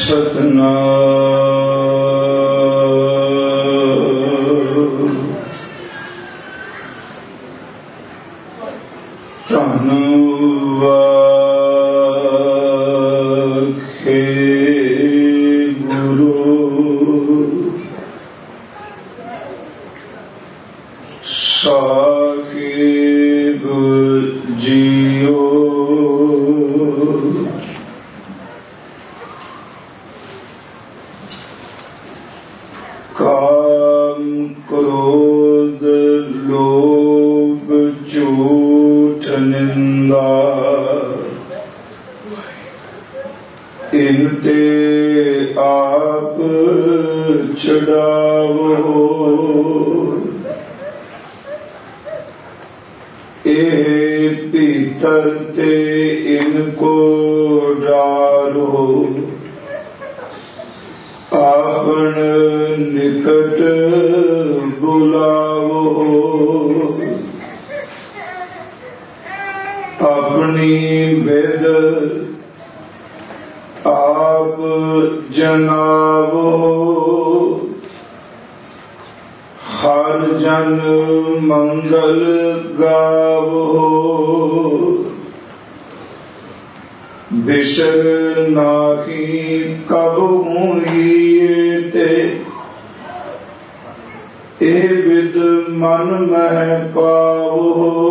सतनाम धन्नवाखे गुरु साहिब जियो काम क्रोध लोभ झूठ निंदा इनते आप छुड़ावो ए भीतर ते इनको डारो आपन निकट बुलावो अपनी वेद आप जनावो हर जन मंगल गावो बिसर नाही कब हुई ते ए विद मन मह पावो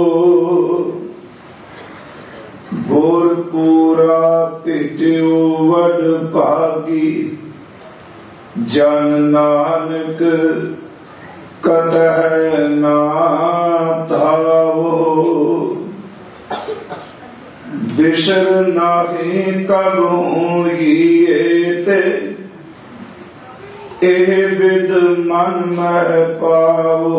गुर पूरा पिट्यो वड भागी जन नानक कतह ना थावो बिसर नाही कब हुई ते ए विद मन मह पावो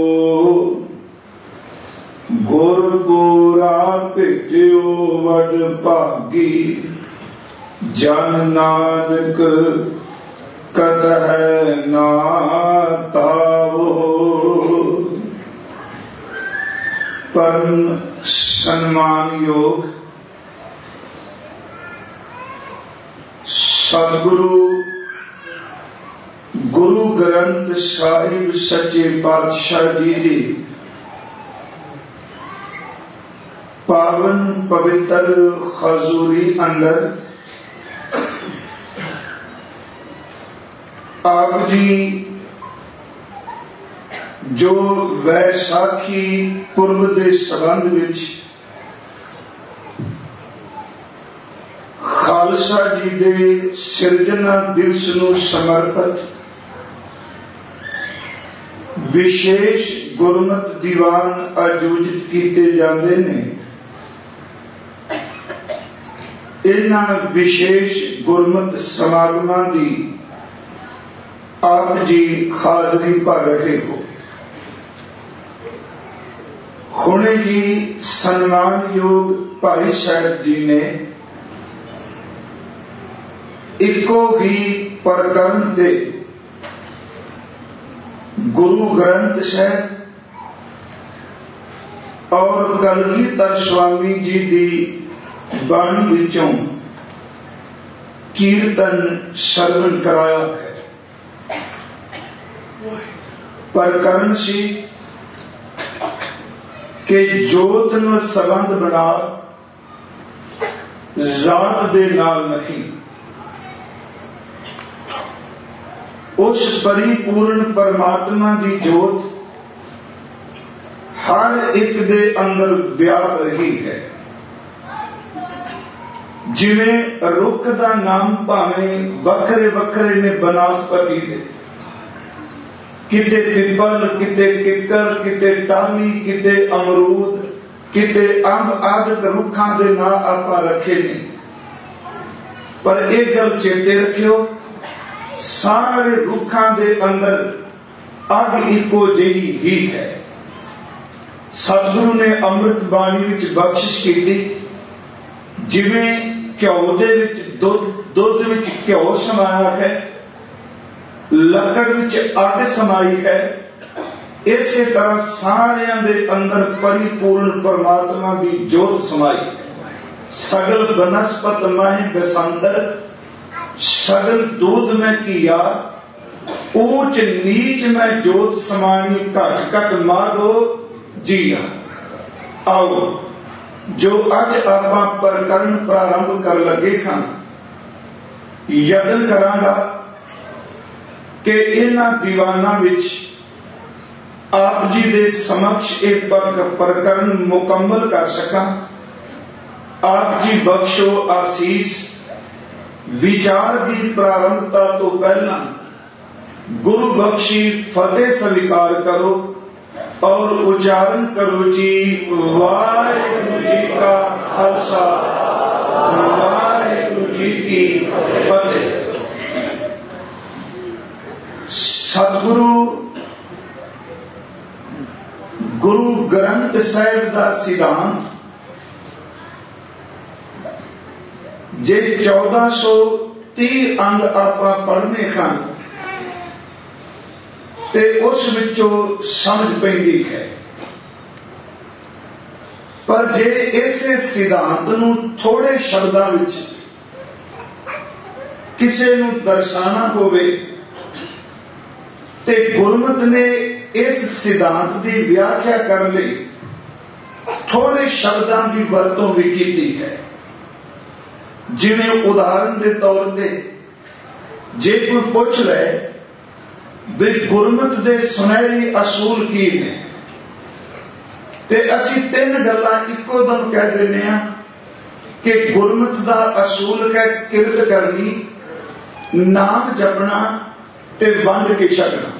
गुर पूरा पिट्यो वड भागी जन नानक कतह ना तावो। परम सम्मान योग सदगुरु गुरु ग्रंथ साहिब सच्चे पातशाह जी दी पावन पवित्र खजूरी अंदर आप जी जो वैसाखी पुरब दे संबंध विच खालसा जी दे सिरजना दिवस नूं समर्पित विशेष गुरमत दीवान आयोजित किए जाते हैं। इन्हां विशेष गुरमत समागमां दी आप जी हाजरी भर रहे हो। हुणे ही सन्मान योग भाई साहब जी ने इको ही प्रकरण दे गुरु ग्रंथ साहब और कलगीधर स्वामी जी दी बाणी विचों कीर्तन श्रवण कराया है। प्रकरण सी के जोत न संबंध बना जात दे नाल नहीं, उस परिपूर्ण परमात्मा की जोत हर एक दे अंदर व्याप रही है। जिवें रुख का नाम भावें वखरे वखरे ने बनस्पति दे, किते पिपल, किते किकर, किते टाली, किते अमरूद, किते अंब आदि रुखां दे नाम आपां रखे ने, पर एक गल चेते रखियो, सारे रुखां दे अंदर अग इको जिही ही है। सतगुरु ने अमृत बाणी विच बख्शिश की, जिवें घ्यो दे विच दुध विच घ्यो समाया है, लकड़ विच अग समाई है, इसे तरह सारियां दे अंदर परिपूर्ण परमात्मा की जोत समाई। सगल बनस्पत माहि बसंतर सगल दूध में किया, ऊंच नीच में जोत समानी, घट घट माधो जिया। आओ जो अज आपां प्रकरण प्रारंभ कर लगे हां, यतन करांगा कि इन्हां दीवाना विच आप जी दे समक्ष एक प्रकरण मुकम्मल कर सकां। आप जी बख्शो आसीस। विचार की प्रारंभता तो पहला गुरु बख्शी फतेह स्वीकार करो और उच्चारण करो जी वाहिगुरु जी का खालसा, वाहिगुरु जी की फतेह। सतगुरु गुरु ग्रंथ साहिब का सिद्धांत जे 1430 अंग आपां पढ़ने हैं ते उस विचों समझ पैंदी है, पर जे इसे सिद्धांत नूं थोड़े शब्दां विच किसे नूं दर्शाना होवे ते गुरमत ने इस सिद्धांत की व्याख्या करने लई थोड़े शब्दां की वरतों भी की है। जिवें उदाहरण के तौर पर जे कोई पूछ ले भी गुरमत दे सुनहरी असूल की ने, ते असी 3 गल्लां इको दम कह देने आ कि गुरमत दा असूल है किरत करनी, नाम जपना ते वंड के छकना।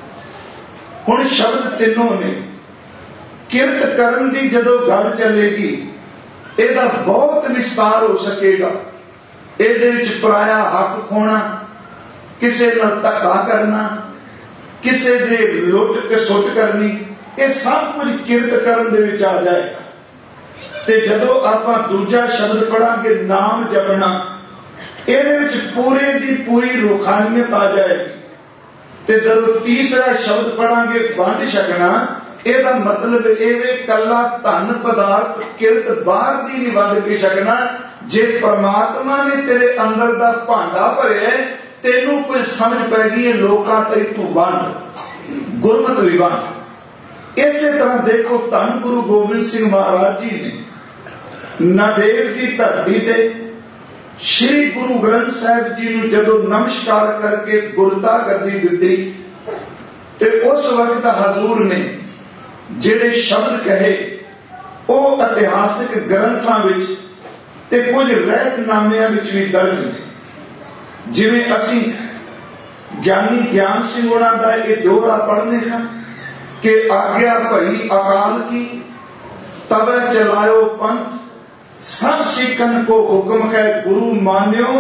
हुण शब्द तीनों ने। किरत करन दी जदों गल चलेगी ਇਹਦਾ बहुत विस्तार हो सकेगा। ਇਹਦੇ ਵਿੱਚ ਪਰਾਇਆ हक खोना, किसी ਨਾਲ ਧੱਕਾ करना, किसी दे लुट कसुट करनी, ये सब कुछ किरत करन दे विच आ जाएगा। ते जदों आपां दूजा शब्द पढ़ांगे नाम जपना, ਇਹਦੇ ਵਿੱਚ पूरे दी पूरी रूहानियत आ जाएगी। ते जदों तीसरा शब्द पढ़ांगे वंड छकना, ਇਹਦਾ मतलब ਇਹ कला धन पदार्थ किरत बाहर दी नहीं वंड के छकना। जे परमात्मा ने तेरे अंदर दा भांडा भरिया, तेनू कुछ समझ पै गई है लोकां तई तू वंड, गुरमत भी वंड। इसे तरह देखो धन गुरु गोबिंद सिंह महाराज जी ने नादेड़ की धरती ते श्री गुरु ग्रंथ साहिब जी नू जदों नमस्कार करके गुरता गद्दी दिती, ते उस वक्त हजूर ने ਜਿਹੜੇ शब्द कहे वो इतिहासिक ग्रंथां विच ते कुछ रहतनामिਆਂ विच भी दर्ज ने। जिवें असी ज्ञानी ज्ञान सिंह होना दा ये दोहरा पढ़ने हैं कि आज्ञा भई अकाल की, तब चलायो पंथ, सब सिखन को हुक्म है गुरु मान्यो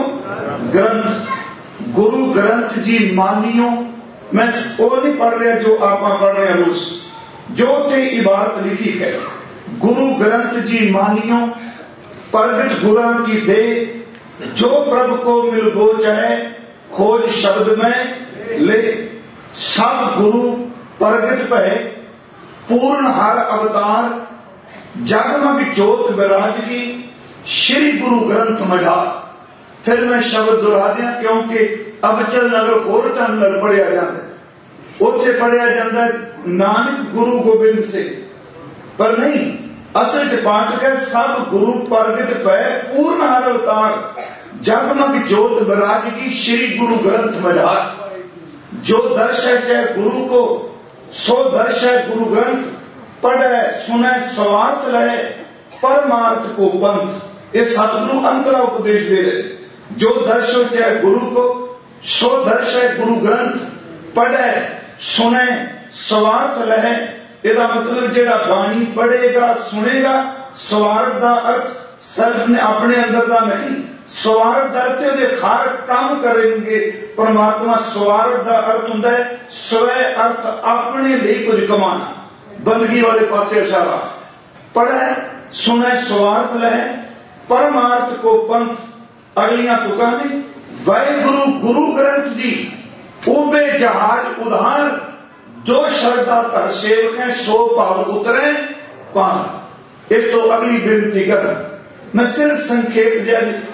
ग्रंथ। गुरु ग्रंथ जी मानियो। मैं वो नहीं पढ़ रहा जो आप पढ़ रहे हैं रोज, जो थे इबारत लिखी है गुरु ग्रंथ जी मानियो, प्रगट गुरां की दे, जो प्रभु को मिल गो चाहे, खोज शब्द में ले। सब गुरु प्रगट भय, पूर्ण हर अवतार, जगमग जोत विराजगी, श्री गुरु ग्रंथ मझार। फिर मैं शब्द दोहरा दिया क्योंकि अबचल नगर होर ढंग नाल पढ़िया जाता, उत्थे पढ़िया जाता नानक गुरु गोबिंद से, पर नहीं असल च पाठ है सब गुरु प्रगट भय, पूर्ण हर अवतार, जगमग जोत विराजगी, श्री गुरु ग्रंथ मझार। जो दर्श है चाहे गुरु को, सो दर्श है गुरु ग्रंथ, पढ़े सुने स्वार्थ लहे, परमार्थ को पंथ। ये सतगुरु अंतरा उपदेश दे रहे। जो दर्श हो चाहे गुरु को, सो दर्श है गुरु ग्रंथ, पढ़े सुने स्वार्थ लहे। ਇਹਦਾ मतलब ਜਿਹੜਾ ਬਾਣੀ पढ़ेगा सुनेगा, स्वार्थ ਦਾ अर्थ सिर्फ ने अपने अंदर ਦਾ नहीं, स्वार्थ ਦਾ अर्थ ਉਹਦੇ ਹਰ ਕੰਮ ਕਰਨਗੇ परमात्मा। स्वार्थ ਦਾ अर्थ ਹੁੰਦਾ ਹੈ स्वै अर्थ, अपने ਲਈ कुछ कमाना, बंदगी वाले पासे इशारा। पढ़े सुने स्वार्थ लहे, परमार्थ को पंथ, अगलियां पुकारे वाहिगुरु गुरु ग्रंथ जी, उबे जहाज उधार, जो श्रद्धा कर सेवक है सो भाव उतरे पार। इस तो अगली बेनती कर मैं सिर्फ संक्षेप जारी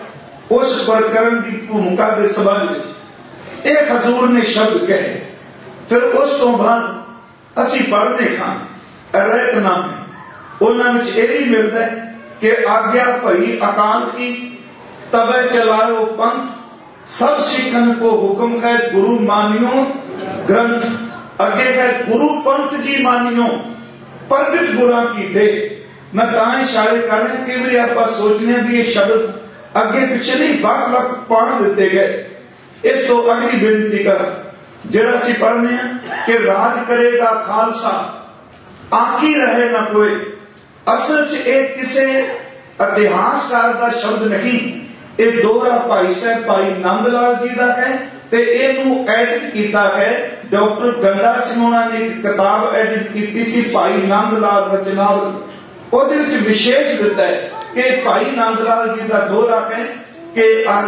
उस प्रकरण की भूमिका के संबंध में एक हजूर ने शब्द कहे। फिर उस तो बाद असी पढ़ते खां रहतनामे उन्होंने यह भी मिलता है कि आज्ञा भई अकाल की तबे चलायो पंथ, सब सिखन को हुक्म है गुरु मानियो ग्रंथ। अगे है गुरु पंथ जी मानियो प्रगट गुरा की दे। मैं तां इशारे कर रहा कई बार आप सोचने भी ये शब्द अगे पिछे नहीं वक वक पढ़ दिते गए। इस तो अगली बेनती कर जरा असी पढ़ने कि राज करेगा खालसा आकी रहे ना कोई। असल च एक किसे इतिहासकार का शब्द नहीं, ये दोहरा भाई साहब भाई नंद लाल जी का है ते इनू एडिट किया है डॉक्टर गंडा सिंह ने एक किताब एडिट की सी भाई नंद लाल रचनावल। ਉਹਦੇ ਵਿੱਚ ਵਿਸ਼ੇਸ਼ ਦਿੱਤਾ ਹੈ कि भाई नंद लाल जी का दोहरा है कि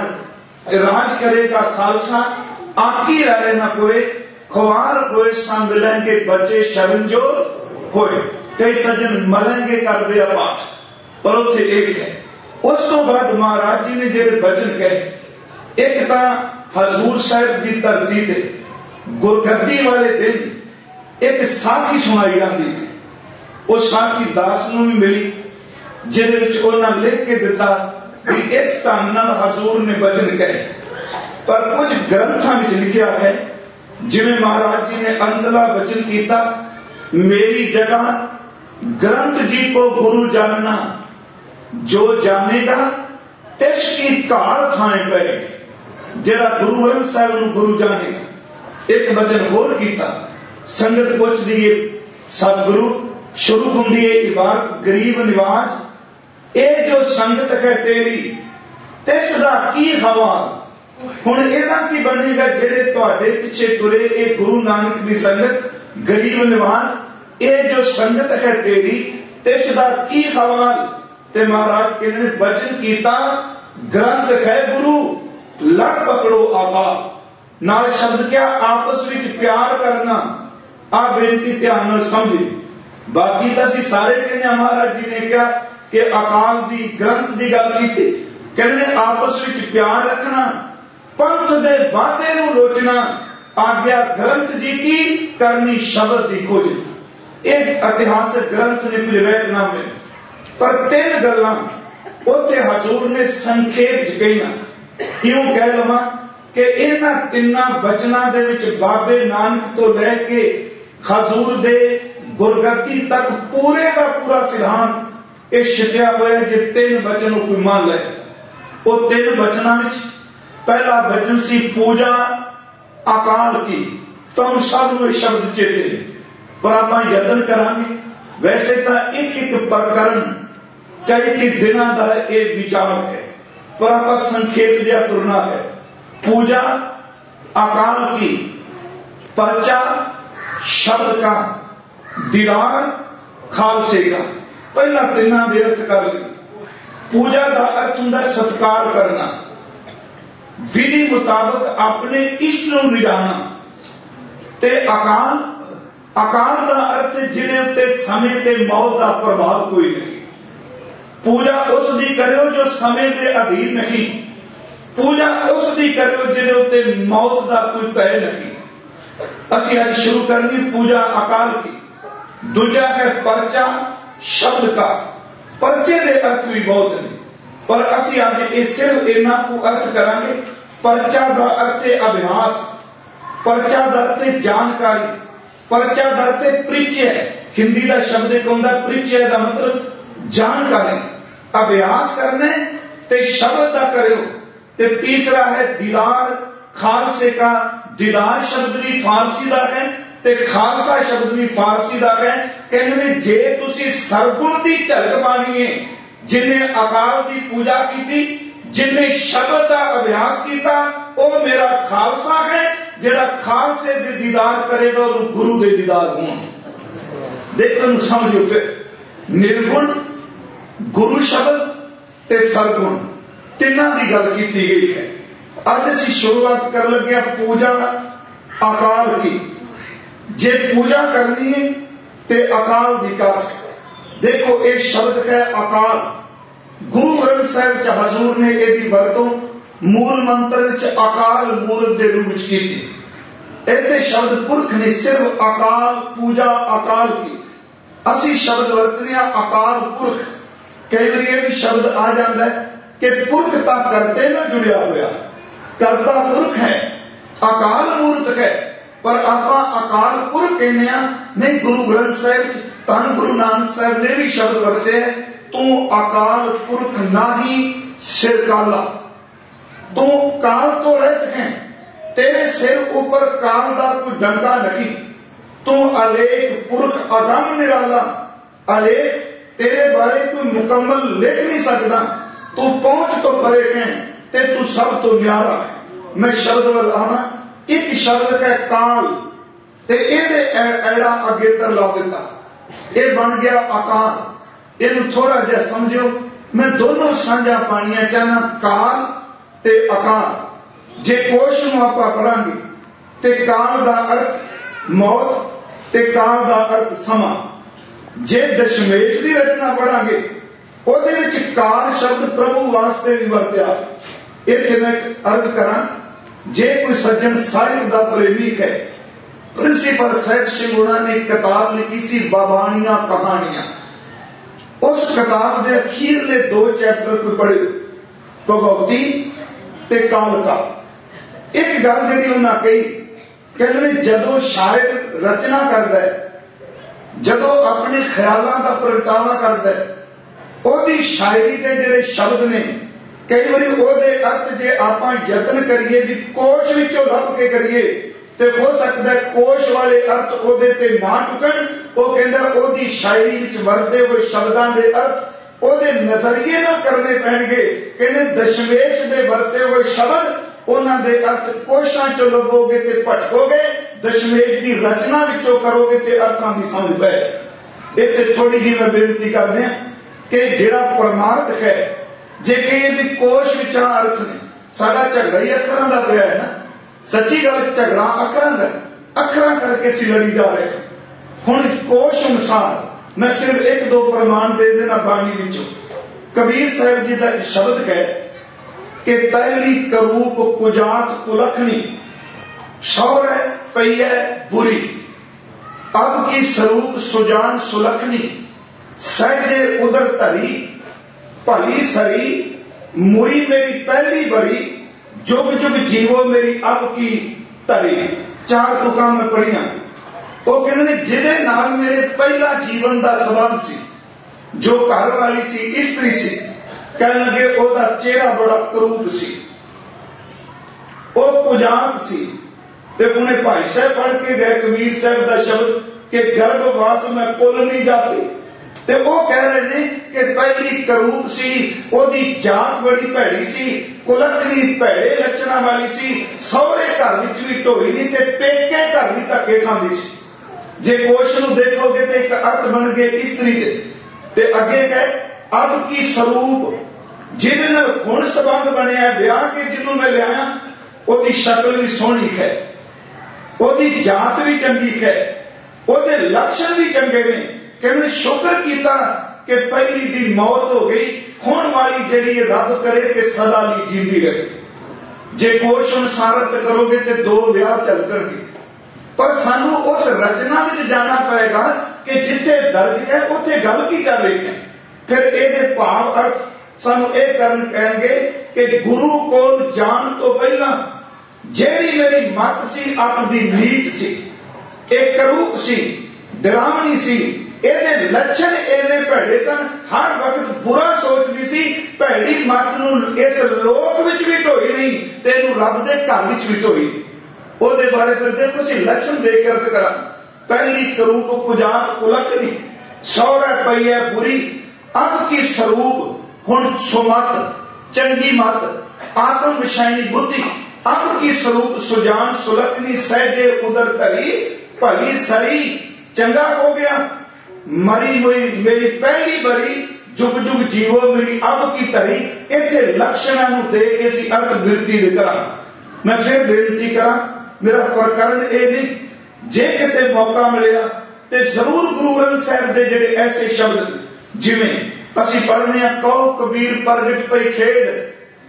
राज करेगा खालसा आकी रहे ना कोई, ख्वार होए संग लेंगे बच्चे शर्मजोर होए, कई सज्जन मलेंगे कर दे पाठ। पर उत्थे एक है। उस तो बाद महाराज जी ने जेडे वचन कहे, एक तो हजूर साहब की धरती ते गुरगद्दी वाले दिन एक साखी सुनाई जाती है। वो साखी दास नूं भी मिली जिहदे विच उन्हां लिख के दिता कि इस धन नाल हजूर ने वचन कहे। पर कुछ ग्रंथां विच लिखिया है जिवें महाराज जी ने अंदला वचन किया, मेरी जगह ग्रंथ जी को गुरु जानना, जो जानेगा तिसकी काल खाए पे। जेड़ा गुरु ग्रंथ साहब नूं गुरु जानेगा। एक वचन होर किया, संगत पुछदी है सतगुरु शुरू होंदी है इबारत गरीब निवाज, ए जो संगत है तेरी तिस दा की हवाल। हुण इहदा की बनेगा जेड़े तुहाडे पिछे तुरे ए गुरु नानक दी संगत गरीब निवाज, ए जो संगत है तेरी तिस दा की हवाल। ते महाराज कहने वचन कीता ग्रंथ है गुरु लड़ पकड़ो आपा। नाल शब्द क्या आपस विच प्यार करना। आ बेनती ध्यान नाल समझी। बाकी तो असी सारे कहने महाराज जी ने क्या कि अकाल दी ग्रंथ की गल की, कहते आपस विच प्यार रखना, पंथ दे वादे नूं लोचना, आज्ञा ग्रंथ जी की करनी शब्द की खोज। एक ऐतिहासिक ग्रंथ ने कुछ रहतनामे पर तीन गल्लां उत्थे हजूर ने संखेप च कहियां। यूं कह लवां कि इन्हां तिन्नां वचनां दे विच बाबे नानक तो लैके हजूर दे गुरगद्दी तक पूरे का पूरा सिद्धांत ये छिपिया हुआ है। जे तीन वचन कोई मान ले, वो तीन वचनों में पहला वचन सी पूजा अकाल की। तो हम सब नूं शब्द चेते पर आप यत्न करांगे। वैसे तो एक एक प्रकरण कई दिनों का एक विचार है, पर आप संक्षेप दिया तुरना है। पूजा अकाल की, पर्चा शब्द का, दीदार खालसे का। पहला तीनों दे अर्थ कर ले। पूजा का अर्थ हुंदा सत्कार करना, विधि मुताबिक अपने इष्ट नूं रिझाना। ते अकाल, अकाल का अर्थ जिहदे उत्ते समय ते मौत का प्रभाव कोई नहीं। पूजा उसकी करो जो समय के अधीन नहीं। पूजा उसकी करो जिहदे उत्ते मौत का कोई भय नहीं। असी आज शुरू करनी पूजा अकाल की। दूजा है पर्चा शब्द का। पर्चे के अर्थ भी बहुत नहीं, पर असी आज सिर्फ इन्हां को अर्थ करांगे। पर्चा का अर्थ है अभ्यास, पर्चा का अर्थ है जानकारी, पर्चा का अर्थ है परिचय। हिंदी का शब्द एक होंदा परिचय का मतलब जानकारी। अभ्यास करने ते शब्द का करो। ते तीसरा है दीदार खालसे का। दीदार शब्द भी फारसी का है ते खालसा शब्द भी फारसी का है। कहने जे तुसी सरगुण की झलक पानी है, जिन्हें अकाल की पूजा की, जिन्हें शब्द का अभ्यास किया, वो मेरा खालसा है। जेड़ा खालसे दे दीदार करेगा वो गुरु दे दीदार होण। देखो समझो फिर निर्गुण, गुरु शब्द ते सरगुण तिना की गल की गई है। अज असी शुरुआत कर लगे पूजा अकाल की। जे पूजा करनी है ते अकाल दी कर। देखो एक शब्द है अकाल। गुरु ग्रंथ साहिब च हजूर ने यदि वरतों मूल मंत्र विच अकाल मूर्त के रूप में की। इतने शब्द पुरख ने सिर्फ अकाल पूजा अकाल की। असी शब्द वरतने अकाल पुरख। कई बार यह भी शब्द आ जाता है कि पुरख तो करते में जुड़िया हुआ, करता पुरख है, अकाल मूर्त है, पर आप अकाल पुरख कहने नहीं। गुरु ग्रंथ साहिब धन गुरु नानक साहब ने भी शब्द वरते है, तू अकाल पुरख नाही सिर काला। तू काल तो रहित है, तेरे सिर ऊपर काल का कोई डंका नहीं। तू अलेख पुरख अगम निराला। अलेख तेरे बारे कोई मुकम्मल लिख नहीं सकता। तू पहुंच तो परे है ते तू सब तो न्यारा है। मैं शब्द वरदाना एक शब्द का काल ते एदे एड़ा अगे तर ला दिता, ये बन गया अकाल। इनू थोड़ा जिहा समझो। मैं दोनों साझा पानिया चाहना, काल ते अकाल। जे कोश नूं आपां पढ़ांगे ते काल दा अर्थ मौत ते काल दा अर्थ समा। जे दशमेश की रचना पढ़ांगे ਉਹਦੇ ਵਿੱਚ काल शब्द प्रभु वास्ते भी वरत्या। इत्थे मैं अर्ज करा, जे कोई सज्जन साहित्य का प्रेमिक है, प्रिंसिपल सैयद सिंह हुणा ने किताब लिखी सी बाबानियां कहानियां। उस किताब के अखीरले 2 चैप्टर कोई पढ़े, भगवती ते काल का। एक गल जिहड़ी उन्हां कही, कहंदे जदों शायर रचना करदा है, जदों अपने ख्यालों का प्रगटावा करदा है, ਉਹਦੀ शायरी के ਜਿਹੜੇ शब्द ने कई बार ਉਹਦੇ अर्थ जे ਆਪਾਂ यत्न करिए भी कोश ਵਿੱਚੋਂ ਲੱਭ के करिए ਤੇ हो सकता है कोश वाले अर्थ ਉਹਦੇ ਤੇ ना ਟੁਕਣ। ਉਹ ਕਹਿੰਦਾ ਉਹਦੀ शायरी ਵਿੱਚ ਵਰਤੇ ਹੋਏ ਸ਼ਬਦਾਂ ਦੇ अर्थ ਉਹਦੇ ਨਜ਼ਰੀਏ ਨਾਲ ਕਰਨੇ ਪੈਣਗੇ। ਕਹਿੰਦੇ ਦਸ਼ਮੇਸ਼ ਦੇ ਵਰਤੇ ਹੋਏ ਸ਼ਬਦ ਉਹਨਾਂ ਦੇ अर्थ ਕੋਸ਼ਾਂ ਚੋਂ ਲੱਭੋਗੇ ਤੇ ਭਟਕੋਗੇ, ਦਸ਼ਮੇਸ਼ ਦੀ ਰਚਨਾ ਵਿੱਚੋਂ ਕਰੋਗੇ ਤੇ ਅਰਥਾਂ ਦੀ ਸਮਝ ਪੈ। ਇੱਥੇ ਥੋੜੀ ਜਿਹੀ ਮੈਂ ਬੇਨਤੀ ਕਰਦੇ ਹਾਂ कि जिहड़ा परमार्थ है, जे कहिए भी कोश विचां अर्थ ने, साडा झगड़ा ही अखरां दा पिया है ना। सच्ची गल झगड़ा अखरां दा, अखरां करके सी लड़ी जा रहे। हुण कोश अनुसार मैं सिर्फ 1-2 प्रमाण दे देना बाणी विचों। कबीर साहिब जी का शब्द है कि पहली करूप कुजात कुलखनी, सौर पई है बुरी, अब की स्वरूप सुजान सुलखनी, सहजे उदर धरी भली सरी, मुरी मेरी पहली बरी, जुग जुग जीवो मेरी अब की धरी। 4 तुकां मैं पढ़ियां। वो कहते जिहदे नाल मेरे पहला जीवन का संबंध सी, जो घर वाली सी, स्त्री सी, कह लगे ओदा चेहरा बड़ा करूप सी, वो कुजात सी। ते उन्हें भाई साहब पढ़ के गए कबीर साहब का शब्द कि गर्भवास में कुल नहीं जाती। ते वो कह रहे ने कि पहली करूप सी, ओदी जात बड़ी भैड़ी सी, कुलखनी भैड़े लक्षणा वाली सी, सौरे घर विच भी ढोई नहीं ते पेके घर भी धक्के खांदी सी। जे कोश नूं देखोगे ते एक अर्थ बन गए स्त्री दे। ते अगे कहे अब की स्वरूप जिहदे नाल हुण संबंध बनिया ब्याह के जिन्हों मैं लिया, ओदी शक्ल भी सोहनी है, ओदी जात भी चंगी है, ओदे लक्षण भी चंगे ने। कहते शुक्र किया कि पहली दी मौत हो गई, हुण वाली जिहड़ी रब करे कि सदा ली जींदी रहे। जे कोश अनुसारत करोगे तो 2 विआह चल करगे, पर सानू उस रचना में जाना पड़ेगा कि जिथे दर्ज है उत्थे गल की चल रही है। फिर ये भाव अर्थ सानू ये करन कहेंगे कि गुरु को जान तो पहला जेड़ी मेरी मत सी अक दी नीच सी, एक करूप सी, डरावनी सी, ਇਹਦੇ ਲੱਛਣ ਇਹਨੇ ਭੈੜੇ ਸਨ। ਹਰ ਵਕਤ ਬੁਰਾ ਸੋਚਦੀ ਸੀ, ਭੈੜੀ ਮਤ ਨੂੰ ਇਸ ਲੋਕ ਵਿੱਚ ਵੀ ਢੋਈ ਨਹੀਂ ਤੇ ਇਹਨੂੰ ਰੱਬ ਦੇ ਘਰ ਵਿੱਚ ਵੀ ਢੋਈ। ਉਹਦੇ ਬਾਰੇ ਫਿਰ ਦੇਖੋ ਅਸੀਂ ਲੱਛਣ ਦੇਖ ਕੇ ਅਰਥ ਕਰਾਂ। ਪਹਿਲੀ ਕਰੂਪ ਕੁਜਾਤ ਕੁਲਖਣੀ, ਸੌਰਾ ਪਈ ਹੈ ਬੁਰੀ, ਅਬ ਕੀ ਸਰੂਪ ਹੁਣ ਸੁਮਤ ਚੰਗੀ ਮਤ, ਆਤਮ ਵਿਸ਼ਾਇਨੀ ਬੁੱਧੀ, ਅਬ ਕੀ ਸਰੂਪ ਸੁਜਾਨ ਸੁਲਖਣੀ, ਸਹਿਜੇ ਉਦਰ ਧਰੀ ਭਲੀ ਸਰੀ। चंगा हो गया मरी हुई मेरी पहली बरी, जुग जुग जीवो मेरी अब की तरी। इतने लक्षणों को देख के सी अर्थ बिरती करा। मैं फिर बेनती करा, मेरा प्रकरण ये नहीं, जे किते मौका मिलिया ते जरूर गुरु ग्रंथ साहिब दे जेडे ऐसे शब्द जिवें असीं पढ़ने कहो कबीर प्रगट पई खेड,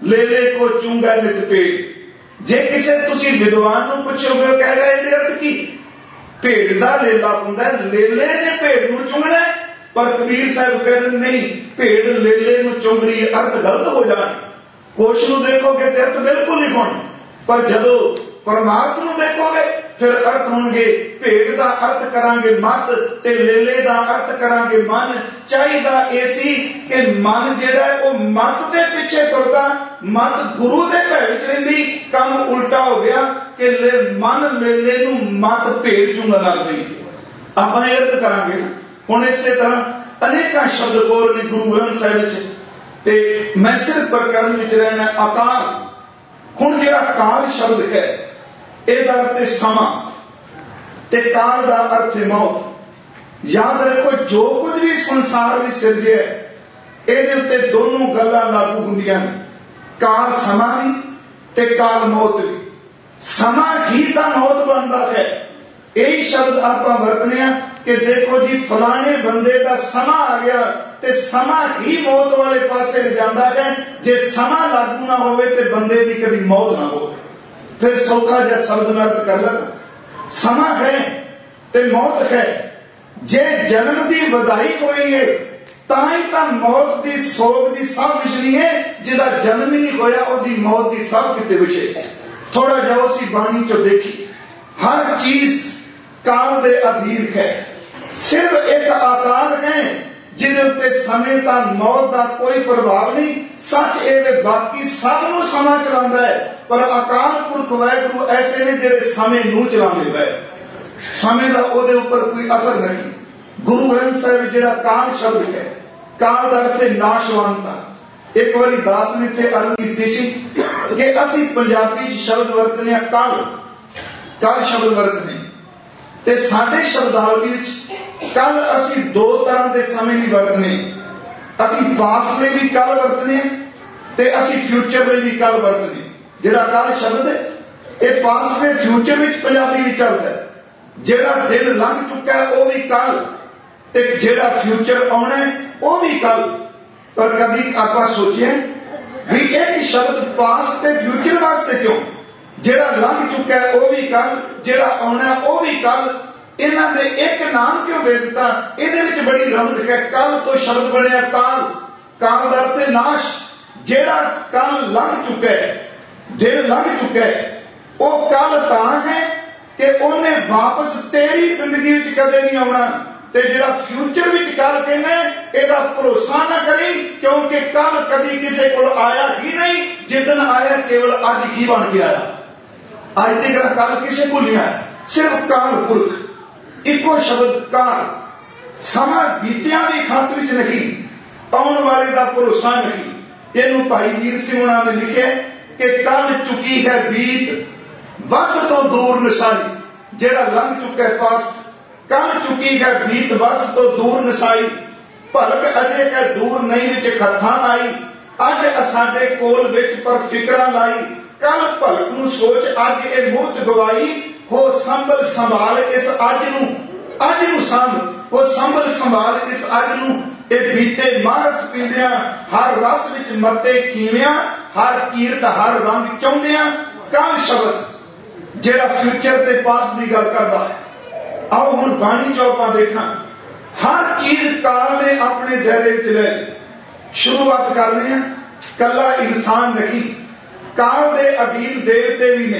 लेले को चूंगा नित पेड़। जे किसे तुसी विद्वान नूं पुछोगे वो कहेगा इहदे अर्थ की भेड़ दा लेला हुंदा है, लेले ने भेड़ नूं चुंगना है। पर कबीर साहब कहते नहीं, भेड़ लेले नूं चुंग रही, अर्थ गलत हो जाए। कोश नूं देखोगे तो अर्थ बिल्कुल नहीं होने, पर जदों परमात्मा नूं देखोगे फिर अर्थ होंगे। भेड़ का अर्थ करांगे मत ते लेले का अर्थ करांगे मन। चाहिदा ऐसी कि मन जिहड़ा है वो मत दे पीछे तुरदा, मत गुरु दे भय विच रहिंदी। काम उल्टा हो गया कि मन लेले नूं मत भेड़ चुंगण लग गई। आपां अर्थ करांगे ना। हुण इसे तरह अनेकां शब्द कोल ने गुरु ग्रंथ साहिब विच, ते मैं सिर्फ प्रकरण विच रहना अकाल। हुण जिहड़ा काल शब्द है ਇਹਦਾ अर्थ समा ते काल का अर्थ है मौत। याद रखो जो कुछ भी संसार में सिरजे ਇਹਦੇ ਉੱਤੇ दोनों गल्लां लागू ਹੁੰਦੀਆਂ ਨੇ। काल समा भी ते काल मौत भी। समा ही ਤਾਂ मौत ਬਣਦਾ है। यही शब्द ਆਪਾਂ ਵਰਤਨੇ ਆ कि देखो जी फलाने बंदे का समा आ गया ते समा ही मौत वाले पासे ले जाता है। जे समा लागू ना होवे ते बंदे की कभी मौत ना होवे। फिर सौखा जा शब्द में अर्थ कर लगा। समा है ते मौत है। जे जन्म की वधाई हुई है ताई तां मौत की सोग की सब विषनी है। जिदा जन्म ही नहीं होया ओदी मौत की सब किते विषय। थोड़ा जाओ सी बाणी चो देखी, हर चीज काल दे अधीन है। सिर्फ एक आकार है जिहदे उत्ते समय दा मौत दा कोई प्रभाव नहीं। सच ये बाकी सब नूं समा चलांदा है, पर अकाल पुरख वाहिगुरू ऐसे ने जिहड़े समय नूं चलांदे पए। समय दा ओदे उपर कोई असर नहीं। गुरु ग्रंथ साहिब जिहड़ा काल शब्द है, काल दा अर्थ नाशवंता। एक बारी दास ने इत्थे अर्ज कीती सी कि असीं पंजाबी शब्द वरतने काल, काल शब्द वरतने ते साडे शब्दावली विच कल असीं दो तरह के समय नहीं वरतने। असीं पास्ट लिए भी कल वरतने ते असीं फ्यूचर लिए भी कल वरतने। जिहड़ा कल शब्द है ये पास्ट के फ्यूचर विच पंजाबी में चलता है। जिहड़ा दिन लंघ चुका है वो भी कल, ते जिहड़ा फ्यूचर आना है वो भी कल। पर कभी आपां सोचिए भी एक शब्द पास्ट ते फ्यूचर वास्ते क्यों? जिहड़ा लंघ चुका है वो भी कल, जिहड़ा आना है वो भी कल। इन्हां दे एक नाम क्यों दे दिता? इहदे विच बड़ी रमज है। कल तो शब्द बनिया काल, काल दा अर्थ नाश। जिहड़ा कल लंघ चुका है, दिन लंघ चुका है, वो कल तां है कि उन्हें वापस तेरी जिंदगी विच कदे नहीं आउणा। ते जिहड़ा फ्यूचर विच कल कहना इहदा भरोसा ना करी, क्योंकि कल कदी किसी कोल आया ही नहीं। जिदन आया केवल अज ही बन के आया। अज तक कल किसी को नहीं आया, सिर्फ काल पुरख। इको शब्द काल। समा बीतिया भी खत विच नहीं, आने वाले का भरोसा नहीं। इनू भाई वीर सिंह ने लिखे कि कल चुकी है बीत वस तो दूर नसाई। जेड़ा लंघ चुका है पास्ट, कल चुकी है बीत वस तो दूर नसाई। भलक अजे है दूर नहीं विच खत्थां आई। अज असाडे कोल विच पर फिकरा लाई। कल भलक नूं सोच अज ए मुहत गवाई। हो संभल संभाल इस अज नूं संभ हो संभल संभाल इस अज नूं। ए बीते मारस पींदिया हर रस विच मते कीवियां। हर कीरत हर रंग चाहुंदियां। कल शब्द जिहड़ा फ्यूचर ते पास्ट दी गल करदा है। आओ हुण बाणी चो आपां देखां। हर चीज काल ने अपने दायरे विच ले। शुरुआत करनी है, कला इंसान नहीं। काल दे अधीन देवते भी ने,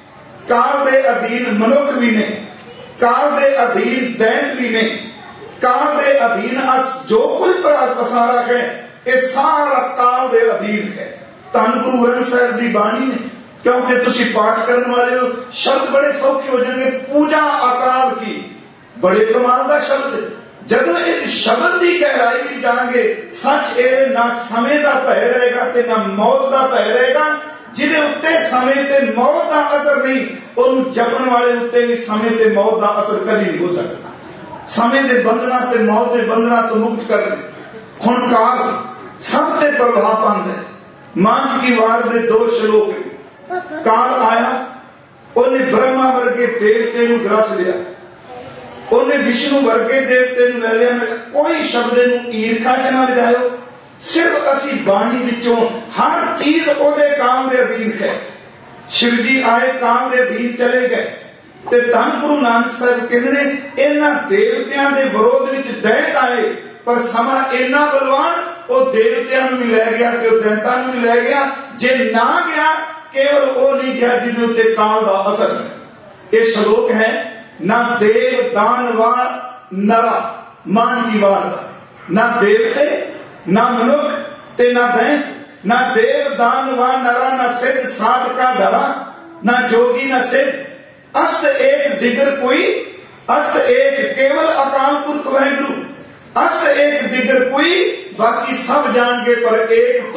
काल दे अधीन मनुख भी ने, काल दे अधीन दैत भी ने, काल दे अधीन अस जो कुछ पसारा है ये सारा काल दे अधीन है। धन गुरु ग्रंथ साहिब की बाणी ने, क्योंकि तुसी पाठ करने वाले हो, शब्द बड़े सौखे हो जाएंगे। पूजा अकाल की, बड़े कमाल का शब्द है। जदों इस शब्द की गहराई में जाएंगे, सच ये ना समय का भय रहेगा ते ना मौत का भय रहेगा। जिहदे उत्ते समय ते मौत का असर नहीं, उन्हें जपण वाले उत्ते भी समय ते मौत का असर कभी नहीं हो सकता। समय के बंधना ते मौत के बंधना तो मुक्त कर दे। हुण काल सब ते प्रभाव पांदा है। मांझ की वार दे 2 श्लोक काल आया, उन्हें ब्रह्मा वर्गे देवते नूं ग्रस लिया, उन्हें विष्णु वर्गे देवते नूं ले लिया। कोई शब्द नूं ईर्खा च ना लिजाओ, सिर्फ असी बाणी विचों हर चीज ओदे काम दे अधीन है। शिव जी आए काम दे अधीन चले गए ते धन गुरु नानक साहब कहते ने इन्हां देवतियां दे विरोध विच दैत आए पर समा इन्ना बलवान वो देवतियां नूं भी लै गया ते दैतां नूं भी लै गया। जे ना गया केवल वो नहीं गया जिन्हें उत्ते काल दा असर है। ये श्लोक है ना देव दानवा नरा मान की वार ना देवते ना मनुख ते ना दैत ना देव दानवा नरा ना सिद्ध साधका धरा ना जोगी ना सिद्ध अस्त एक दिगर कोई अस्त एक केवल अकाल पुरख वाहिगुरु अस्त एक दिगर कोई बाकी सब जान के पर एक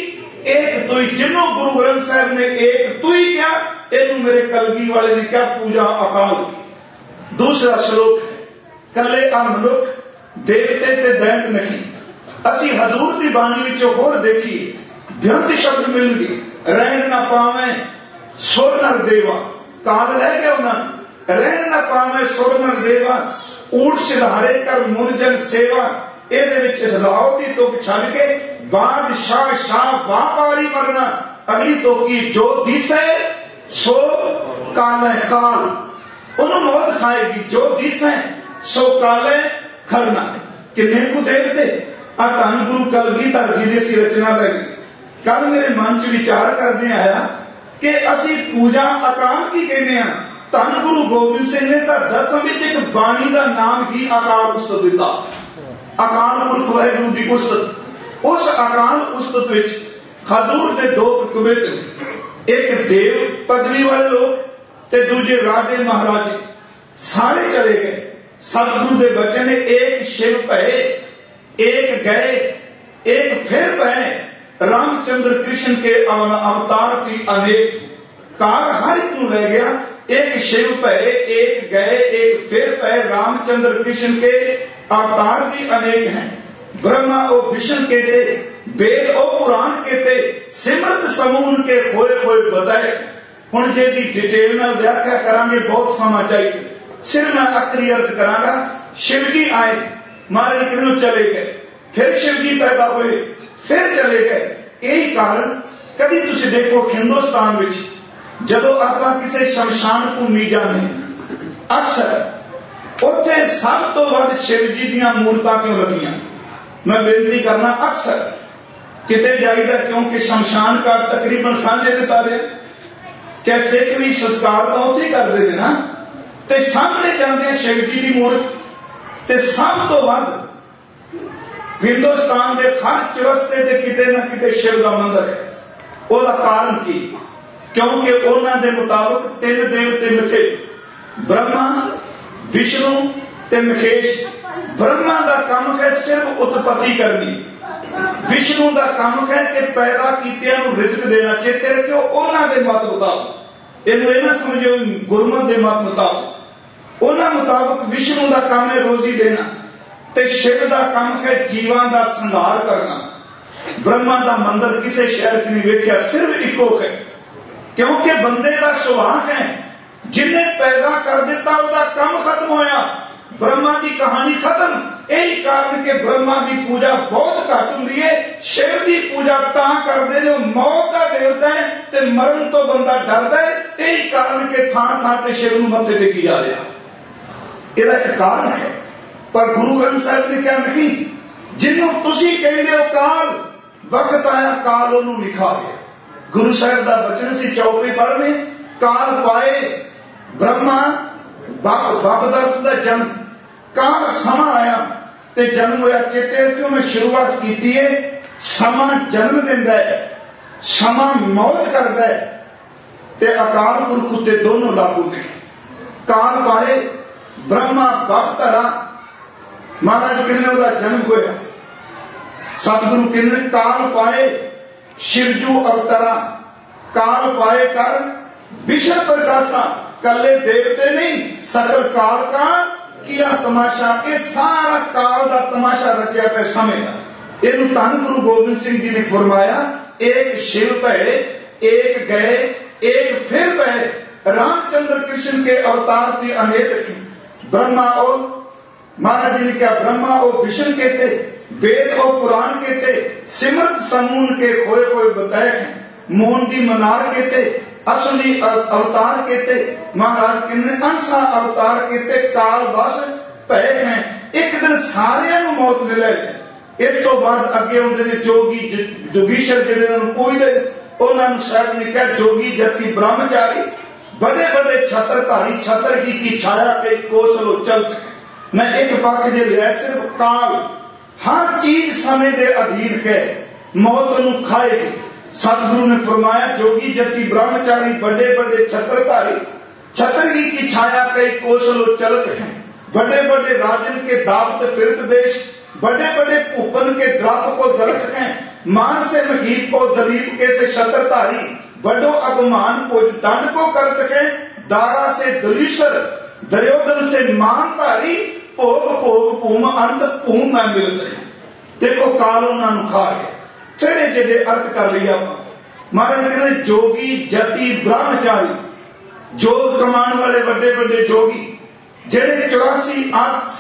तुई जिन्हों गुरु ग्रंथ साहब ने एक तुई क्या इनू मेरे कलगी वाले ने क्या पूजा अकाल की। दूसरा श्लोक है कले आ मनुख देवते ते दैत नहीं। असी हजूर की बाणी विचों होर देखिए भ्यंत शब्द मिल गए रहन ना पावे सुर नर देवा काल रह गया उन्होंने रहन ना पावे सुर नर देवा ऊट सिधारे कर मुरजन सेवा ये लाओ की तुक छड़ के बादशाह शाह व्यापारी मरना अगली तो की जो दिसे सो काल है काल उन्होंने मौत खाएगी जो दिसे सो काल है खरना किन्ने को देवते धन गुरु कलगीधर जी की रचना लगी। कल मेरे मन च विचार करते आया कि असी पूजा अकाल की कहने धन गुरु गोबिंद सिंह ने तो दसम एक बाणी का नाम ही अकाल उस्तत दिता। अकाल पुरख वाहिगुरु की उस्तत उस अकाल उस्तत विच हजूर के दो कवित एक देव पदवी वाले लोग ते दूजे राजे महाराजे सारे चले गए। सतगुरु के बच्चे ने एक शिव भये एक गए एक फिर भये रामचंद्र कृष्ण के अवतार की अनेक काल हर एक को ले गया। एक शिव भये एक गए एक फिर भये रामचंद्र कृष्ण के अवतार भी अनेक हैं। ब्रह्मा और विष्णु के थे वेद और पुराण के थे सिमरत समूह के खोए खोए बताए। हुण जे दी डिटेल नाल व्याख्या करांगे बहुत समा चाहिए सिर्फ मैं आखिरी अर्थ करांगा। शिव जी आए महाराज किन्नू चले गए फिर शिव जी पैदा हुए फिर चले गए। यही कारण कभी तुम देखो हिंदुस्तान विच जदों आपां किसी शमशान भूमि जाने अक्सर उत्थे सब तो वध शिव जी दीयां मूर्तां क्यों लगियां। मैं बेनती करना अक्सर किते जाइदा क्योंकि शमशान का तकरीबन साझे ने सारे चाहे सिख भी संस्कार तो उत्थे ही करते हैं ना ते सामने जाते शिव जी की मूर्त ते सब तो वध हिंदुस्तान के हर चौरस्ते ते किते ना किते शिव का मंदिर है। उसका कारण की क्योंकि उन्होंने मुताबिक तीन देवते मिथे ब्रह्मा विष्णु ते महेश। ब्रह्मा का काम है सिर्फ उत्पत्ति करनी विष्णु का काम है कि पैदा कीतियां नूं रिज़्क देना। चेते रखियो उन्होंने मत मुताबिक इनू ये ना समझो गुरमत के मत मुताबिक उन्होंने मुताबिक विष्णु का काम है रोजी देना ते शिव का काम है जीवां का संहार करना। ब्रह्मा का मंदिर किसी शहर च नहीं वेख्या सिर्फ इको है क्योंकि बंदे का सुभाग है जिन्हें पैदा कर दिता उसका काम खत्म होया ब्रह्मा की कहानी खत्म। यही कारण के ब्रह्मा की पूजा बहुत घट होंदी है। शिव की पूजा तां करते हैं मौत का देवता है ते मरण तो बंदा डरदा है। यही कारण के थां थां ते शिव नूं मत्थे टेकी जा रहा इसका एक कारण है। पर गुरु ग्रंथ साहब ने क्या नहीं जिन्हों तुसी कहते हो काल वक्त आया काल उन्होंने लिखा है। गुरु साहब का बचन सी चौपड़ी पढ़ने काल पाए ब्रह्मा बाप दर्द का जन्म काल समा आया ते जन्म होया। चेते क्यों मैं शुरुआत की है समा जन्म दिंदा है समा मौत करता है ते अकाल पुरख उत्ते दोनों लागू ने। काल पाए ब्रह्मा बाप धरा महाराज किन्ने उसका जन्म होया। सतगुरु किन्ने काल पाए शिवजू अवतरा काल पाए कर विष्णु प्रकाशा कले देवते नहीं सकल काल का किया तमाशा। ये सारा काल का तमाशा रचा पे समय का। इन धन गुरु गोबिंद सिंह जी ने फरमाया एक शिव भये एक गए एक फिर भये रामचंद्र कृष्ण के अवतार की अनेक ब्रह्मा और महाराज जी ने क्या ब्रह्मा और विष्णु कहते वेद और पुराण कहते सिमरत समून के खोए खोए बताए मोहन दी मनार कहते असली अवतार कहते महाराज कहने अंसा अवतार कहते काल बस भय है एक दिन सारिया नूं मौत ले ले। इस तो बाद अगे आउंदे ने जोगी जोगीशर जिहड़े उन्होंने पूजदे उन्होंने साहब ने कहा जोगी जति ब्रह्मचारी बड़े बड़े छत्रधारी छत्र की छाया के कोसलो चलत। मैं एक पक्ष जे लिया सिर्फ काल हर चीज समय दे अधीन है मौत नूं खाएगी। सतगुरु ने फरमाया जोगी जति ब्रह्मचारी बड़े बड़े छत्रधारी छत्र की छाया कई कोसलो चलत हैं। बड़े बड़े राजन के दावत फिरत देश बड़े बड़े भूपन के द्राप को दलत हैं। मान से महीप को दलीप के से छत्रधारी बड़ो अभिमान को दंड को करत है। दारा से दुरीश्वर दुर्योधन से मानधारी भोग भोग भूम अंत भूम में मिलते हैं। देखो काल उन्होंने खा गए फिर जिहदे अर्थ कर लिया महाराज कहते जोगी जति ब्रह्मचारी जोग कमान वाले बड़े बड़े जोगी जेड़े 84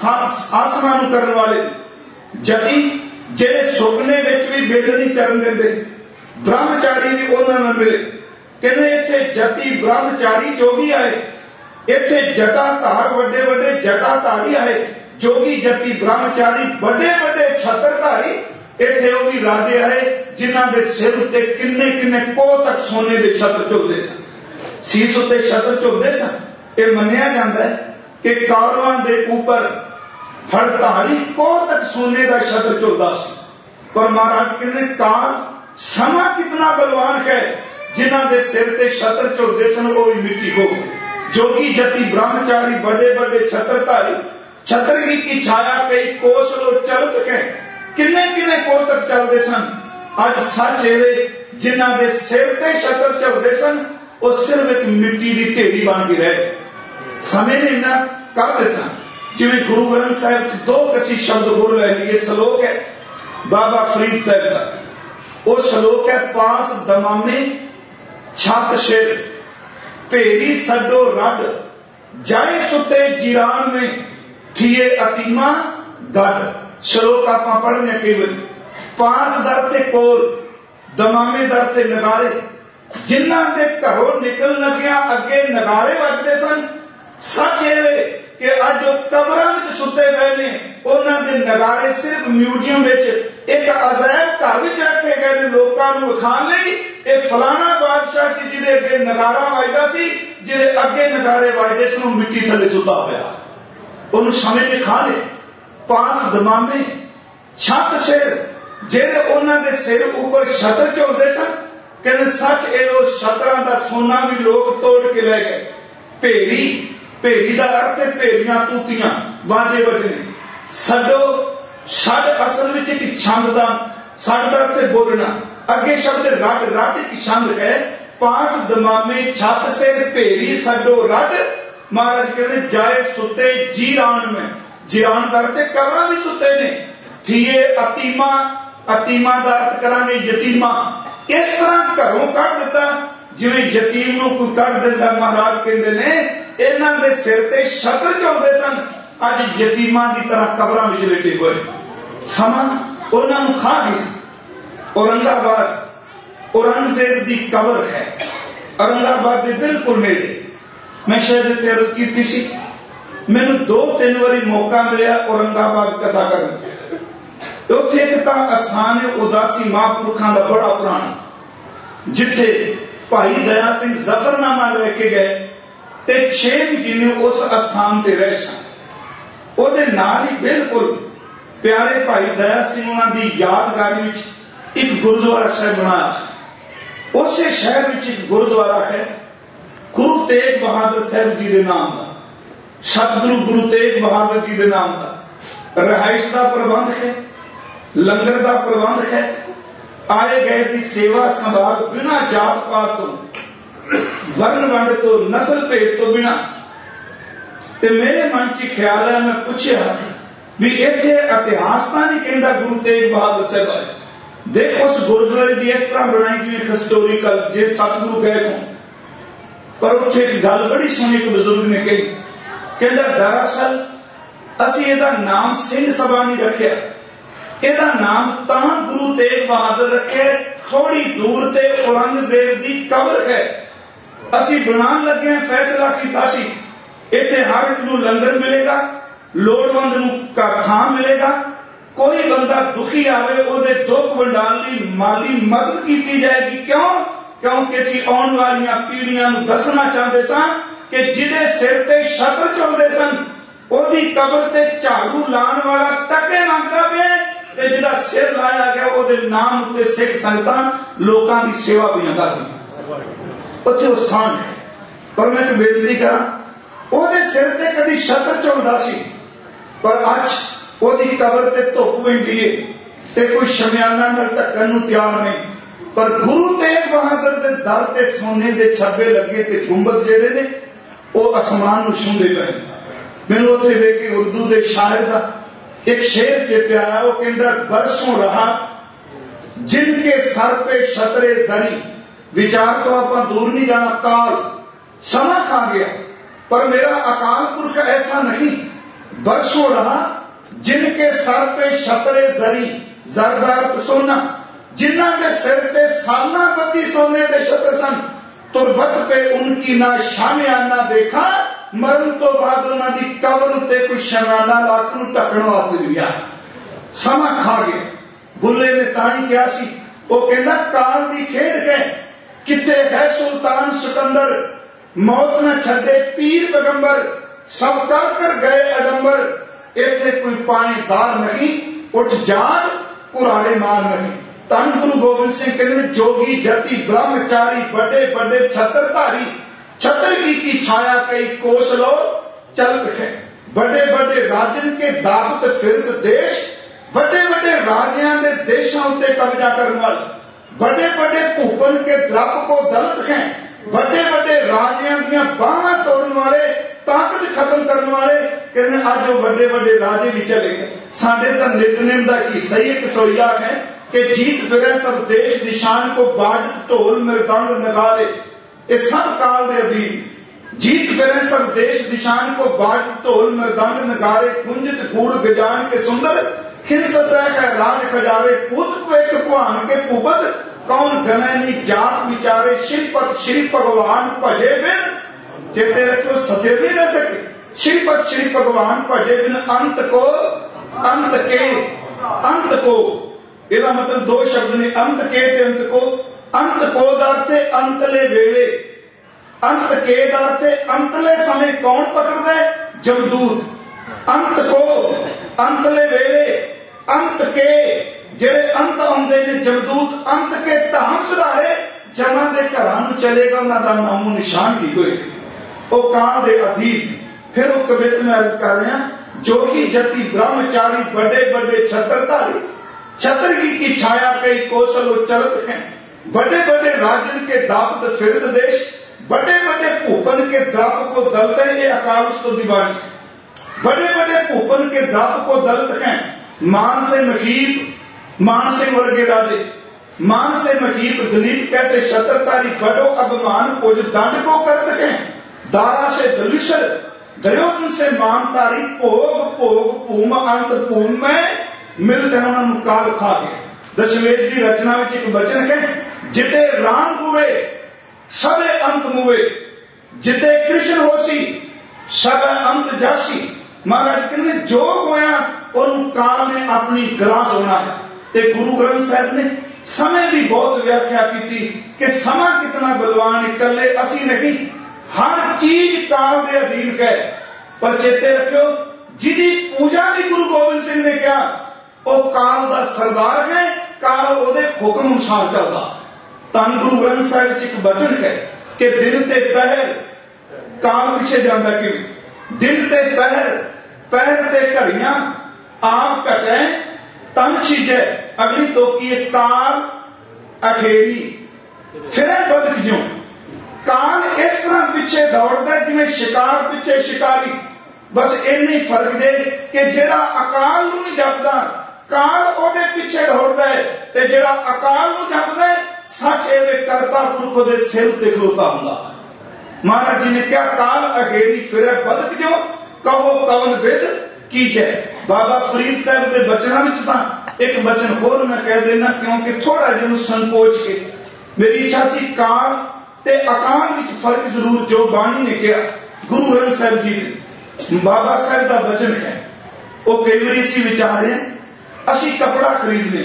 आसना नूं करन वाले जति जेड़े सुपने विच भी बिल नहीं चरण देंदे ब्रह्मचारी भी उन्हां नाल मिले। कहते इत्थे जति ब्रह्मचारी जोगी आए इत्थे जटाधार बड़े बड़े जटाधारी आए जोगी जति ब्रह्मचारी बड़े बड़े छत्रधारी इत्थे वो भी राजे आए जिन्हां दे सिर उत्ते किन्ने किन्ने कोह तक सोने दे छत्र झुलदे सन सीस उत्ते छत्र झुलदे सन। यह मन्निया जांदा है कि कौरवां दे ऊपर हड़ताली कोह तक सोने का छत्र झुलदा सी। पर महाराज कहने काल समा कितना बलवान है जिन्हां दे सिर ते छत्र झुलदे सन वो भी मिट्टी हो गए। जोगी जति ब्रह्मचारी बड़े बड़े छत्रधारी छत्र की छाया कई कोसलो चलत है किन्ने किन्ने कोस तक चलते सन। अज सच एवे जिन्हां दे सिर ते छत्र चलते सन वो सिर्फ एक मिट्टी की ढेरी बन के रह गए। समय ने इन्ना कर दिता जिवें गुरु ग्रंथ साहिब च 2 कसी शब्द गुर ले लिए सलोक है बाबा फरीद साहब का वो सलोक है पास दमामे छत सिर भेरी सडो रड जाए सुते जीरान में थिए अतीमा गढ़। श्लोक आप पढ़ने केवल पास दर ते कोल दमामे दर ते नगारे जिन्हां दे घरों निकल लग्या अगे नगारे वजदे सन। सच एवे कि अज जो कबरां विच सुते पए ने उन्हां दे नगारे सिर्फ म्यूजियम विच एक अजायब घर विच रखे गए ने लोकां नूं विखाण लई। ये फलाना बादशाह सी जिहदे अगे नगारा वजदा सी जिहदे अगे नगारे वजदे सन मिट्टी थले सुता पिया उन्होंने समय ने खा ले। पास दमामे छत सिर जेड़े उन्हां दे सिर ऊपर छत्र झुलदे सन कहते सच एहो छत्रां दा सोना भी लोग तोड़ के ले गए। भेरी भेरी का अर्थ है भेरियां तूतियां वाजे बजने सडो सड असल में एक छंद का सड का अर्थ है बोलना अगे शब्द रड रड एक छंद है। पास दमामे छत सिर भेरी सडो रड महाराज कहते जाए सुते जीरान में जीरान का अर्थ कबरां भी सुते ने थिए अतीमा अतीमा का अर्थ करांगे यतीमा। इस तरह घरों कढ़ दिता जिवें यतीम नूं कोई कढ़ दिंदा। महाराज कहते ने इन्हां दे सिर ते छत्र झुलदे सन अज यतीमां दी तरह कबरां विच लेटे होए। समा उन्हां नूं खा गया। औरंगाबाद औरंगजेब दी कबर है औरंगाबाद दे बिल्कुल नेड़े। मैं शायद इत्थे अर्ज कीती सी मैनूं 2-3 बारी मौका मिलिया औरंगाबाद कथा करन। उत्थे एक तां स्थान है उदासी महापुरखां दा बड़ा पुराना जिथे भाई दया सिंह जफरनामा लेके गए ते 6 महीने उस स्थान ते रहे सन। ओदे नाल ही बिल्कुल प्यारे भाई दया सिंह उन्हां दी यादगारी विच एक गुरुद्वारा साहिब बनाया। उस शहर विच एक गुरुद्वारा है गुरु तेग बहादुर साहब जी के नाम का सतगुरु गुरु तेग बहादुर जी के नाम का रहाइश का प्रबंध है लंगर का प्रबंध है आए गए की सेवा संभाल बिना जात पात तो वर्ण वंड तो नस्ल भेद तो बिना। ते मेरे मन च ख्याल है मैं पूछया भी इत्थे इतिहास तां नहीं कहंदा गुरु तेग बहादुर साहब आए। देखो उस गुरुद्वारे की इस तरह बनाई जिवें हिस्टोरिकल जे सतगुरु गए हो पर उत्थे एक गल बड़ी सोहनी एक बुजुर्ग ने कही कहंदा दरअसल असीं इहदा नाम सिंह सभा नहीं रखिया ਇਹਦਾ ਨਾਮ ਤਾਂ ਗੁਰੂ ਤੇਗ ਬਹਾਦਰ ਰੱਖਿਆ। थोड़ी दूर ते औरंगजेब दी कब्र है। असी बनाने लगे हैं, फैसला किया सी इत्थे हर एक नूं लंगर मिलेगा, लोड़वंद नूं खां मिलेगा। कोई बंदा दुखी आवे ओदे दुख वंडाण लई माली मदद की जाएगी। क्यों? क्योंकि असी आउण वालियां पीढ़ियां नूं दसना चाहते सां कि जिहदे सिर ते छत्र चलदे सन ओदी कब्र ते झाड़ू लाण वाला टके मंगदा पिया ते जिहदा सिर लाया गया ओदे नाम उत्ते सिख संगतां लोकां दी सेवा भी करदी। उत्थे उह स्थान है। पर मैं एक बेनती करां, ओदे सिर ते कदी छत्र चलदा सी पर अज ओदी कब्र ते धुप पैंदी है ते कोई शमियाना नाल ढक्कण नूं तैयार नहीं। पर गुरु तेग बहादुर दे दर ते सोने दे छब्बे लगे ते गुंबद जिहड़े ने ओह आसमान नूं छूंदे पए। मैनूं उत्थे वेख के उर्दू दे शायर दा एक शेर चेते आया। वो कहता, बरसों रहा जिनके सर पे छतरे जरी। विचार तो आप दूर नहीं जाना, काल समा खा गया पर मेरा अकाल पुरख ऐसा नहीं। बरसों रहा जिनके सर पे छतरे जरी, जरदार सोना, जिन्हों के सिर पे साला बत्ती सोने के छत्र सन। तुरबत पे उनकी ना शामियाना देखा, मरण तो बाद उन्होंने कब्र उत्ते कोई शमाना लाख नूं ढकण वास्ते भी गया। समा खा गया। बुल्ले ने ताई क्या सी, वो कहना काल दी खेड है, किथे है सुल्तान सिकंदर, मौत न छड्डे पीर पैगंबर, सब कर गए अडंबर, इथे कोई पाएदार नहीं, उठ जाग कुराड़े मार नहीं। धन गुरु गोबिंद सिंह कहते जोगी जति ब्रह्मचारी बड़े बड़े छत्रधारी, छत्र की छाया कई कोस लो चलत है। बड़े बड़े राजन के दावत फिरत देश, बड़े बड़े राजियां दे देशों उत्ते कब्जा करने वाले, बड़े बड़े भूपन के द्रप को दलत हैं, बड़े बड़े राजियां दियां बाहां तोड़न वाले, ताकत खत्म करने वाले। कहने आज वो बड़े बड़े राजे भी चले गए। साडे तां नितनेम दा की सही एक सोईया है कि जीत फिरे सब देश निशान को बाजत ढोल मृदंग नगारे। ये सब काल दे अधीन। जीत फिरे सब देश निशान को बाजत ढोल मृदंग नगारे, कुंजित गूढ़ गजान के सुंदर, खिलसत है राज खजारे, पूत एक भुआन के पूपत, कौन गने नहीं जात विचारे, श्रीपत श्री भगवान भजे बिन, चेते रखो सत्य नहीं रह सके। श्रीपत श्री भगवान भजे बिन, अंत को अंत के अंत को, ਇਹਦਾ मतलब दो शब्द ने, अंत के ते अंत को। अंत को दा अर्थ अंतले वेले, अंत के दा अर्थ अंतले समय कौन पकड़दा है? जमदूत। अंत को अंतले वेले, अंत के जेड़े अंत आउंदे ने जमदूत, अंत के धाम सुधारे, जमा दे घरां नूं चलेगा, उन्हां दा नामो निशान की होएगा। ओ काल दे अधीन। फिर वो कविता में अर्ज कर रहे हैं, जोगी जति ब्रह्मचारी बड़े बड़े छत्रधारी, छत्र की छाया कई कौशल चलत हैं, बड़े बड़े राजन के दापत फिरत देश, बड़े बड़े भूपन के द्राप को दलत है। ये अकाल उसको दीवानी। बड़े बड़े भूपन के द्राप को दलत हैं, मान से मखीप, मान से वर्गे राजे, मान से मखीप दलीप कैसे छत्रधारी, बड़ो अभिमान पुज दंड को करत हैं, दारा से दलुसर दयोधन से मानतारी, भोग भोग भूम अंत भूम में मिलते हैं उन्होंने काल खा गया। दशमेश की रचना में एक वचन है, जिते राम हुए सबे अंत मुए, जिते कृष्ण होसी सब अंत जासी। महाराज कहते जो होया और काल ने अपनी ग्रास होना है। ते गुरु ग्रंथ साहब ने समय की बहुत व्याख्या की थी कि समा कितना बलवान है, कले असी नहीं, हर चीज काल के अधीन है। पर चेते रखियो, जिदी पूजा भी गुरु गोबिंद सिंह ने किया, वो काल का सरदार है, काल ओदे हुक्म अनुसार चलता। धन गुरु ग्रंथ साहिब च एक वचन है कि दिन ते पहर काल पिछे जाता कि दिन ते पहर, पहर ते घड़ियां आप घटे तन छीजे, अगली तो की काल अखेरी फिर बदक जो। काल इस तरह पिछे दौड़ता है जिवें शिकार पिछे शिकारी। बस इन्नी फर्क दे कि जेड़ा अकाल नूं नहीं जपदा, काल ओदे पिछे दौड़दा है, ते जेड़ा अकाल नूं जपदा है, सच एवे करता पुरख दे सिर ते खलोता हुंदा। महाराज जी ने क्या काल अखेरी फिरे बदक जो, कहो कवन बिद कीजे। बाबा फरीद साहब के बचना विच तां एक वचन होर मैं कह देना, क्योंकि थोड़ा जिहा संकोच के मेरी इच्छा सी काल ते अकाल विच फर्क जरूर जो बाणी ने कहा गुरु ग्रंथ साहिब जी ने बाबा साहब का वचन है। वो कई बार इसी विचारे असी कपड़ा खरीदने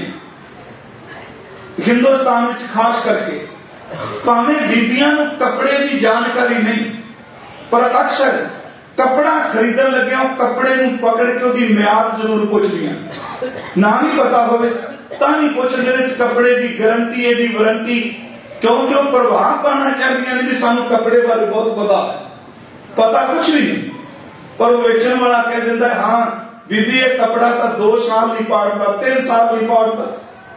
हिंदुस्तान में खास करके भावें बीबियां नूं कपड़े की जानकारी नहीं, पर अक्सर कपड़ा खरीदन लगे कपड़े नूं पकड़ के उसकी म्याद जरूर पुछदियां, ना भी पता होवे तां भी पुछदे इस कपड़े की गारंटी इहदी वारंटी, क्योंकि वो प्रभाव पाना चाहदियां ने भी सानू कपड़े बारे बहुत पता कुछ भी नहीं। पर वो वेचण वाला कह दिंदा हाँ बीबी ये कपड़ा तो 2 साल नहीं पाड़ता, 3 साल नहीं पाड़ता।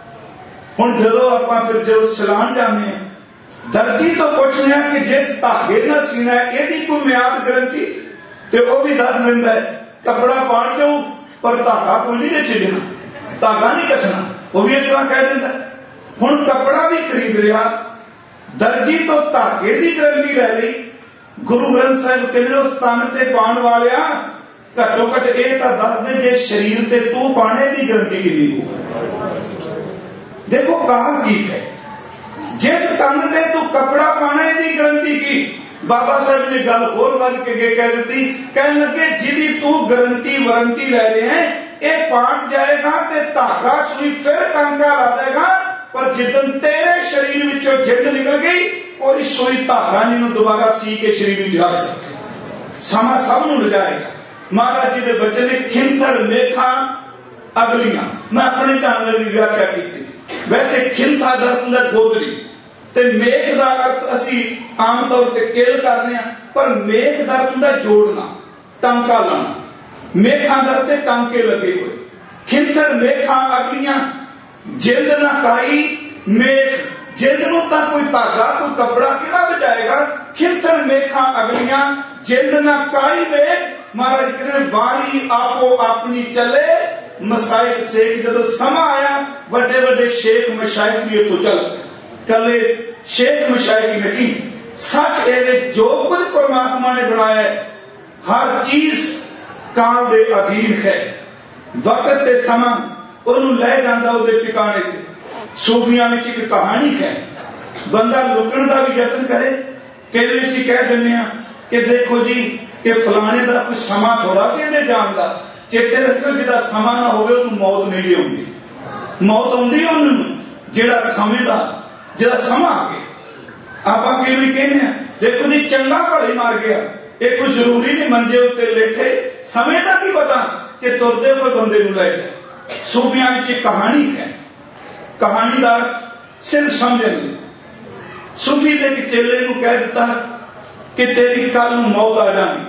हुण जदों आपां फिर जो सलान जाने दर्जी तो पुछने कि जिस धागे नाल सीना है यदि कोई म्याद गारंटी, तो वह भी दस दिंदा है कपड़ा पाड़ जाओ पर धागा कोई नहीं छिड़ना, धागा नहीं कसना, वो भी इस तरह कह दिंदा। हुण कपड़ा भी खरीद लिया, दर्जी तो धागे की गारंटी ले ली, गुरु ग्रंथ साहिब कहते उस तन ते पाण वालिया घट्टो घट ये तो दस दे जे शरीर ते तू पाने की गारंटी कितनी हो। देखो काल की है, जिस तन ते तू कपड़ा पाने की गारंटी की, बाबा साहब ने गल होर वध के कह दी, कह लगे जिदी तू गारंटी वारंटी ले रहे हैं ये पाट जाएगा ते धागा सुई फिर टांका ला देगा, पर जिदन तेरे शरीर विचों जिंद निकल गई कोई सुई धागा नहीं दोबारा सी के शरीर में रख सकते, समा सब नूं ले जाएगा। महाराज जी के बच्चे ने खिंथड़ मेखा अगलियां, मैं अपने ढंग की व्याख्या की। वैसे खिंथा दर्द गोदली ते मेघ का अर्थ असी आम तौर पर केल करने, पर मेघ दर्द हुंदा जोड़ना, टांका लाना, मेखा दर्द टांके लगे हुए, खिंथड़ मेखा अगलियां, जिंद ना काई मेघ, जिंद नूं तां कोई धागा कोई कपड़ा किहड़ा बचाएगा, खिंथड़ मेखा अगलियां, जिंद ना काई मेघ। महाराज कहते वारी आपो अपनी चले, मसाइक शेख जदों समा आया वड्डे वड्डे शेख मशाइख भी तो चल कले शेख मशाइख नहीं, सच है जो कुछ परमात्मा ने बनाया है हर चीज काल दे अधीन है, वक्त ते समा ओनू लै जांदा उहदे ठिकाने ते। सूफियां विच एक कहानी है, बंदा लुकण दा भी यतन करे, कई असीं कह दिंदे आ कि देखो जी कि फलाने दा कोई समा थोड़ा सी इहदे जाण दा, चेते रखो जिहदा समा ना होवे ओनू मौत नहीं आउंदी, मौत आउंदी ओनू जिहड़ा समय दा जिहदा समा आ गया। आपां कई वारी कहने देखो जी चंगा भली मार गया, ये कोई जरूरी नहीं मंजे उत्ते लेटे, समय का की पता कि तुरदे हुए बंदे नूं लै जाए। सूफियां विच एक कहानी है, कहानीदार सिर्फ समझेंगे। सूफी ने एक चेले नूं कह दिता कि तेरी कल नूं मौत आ जानी,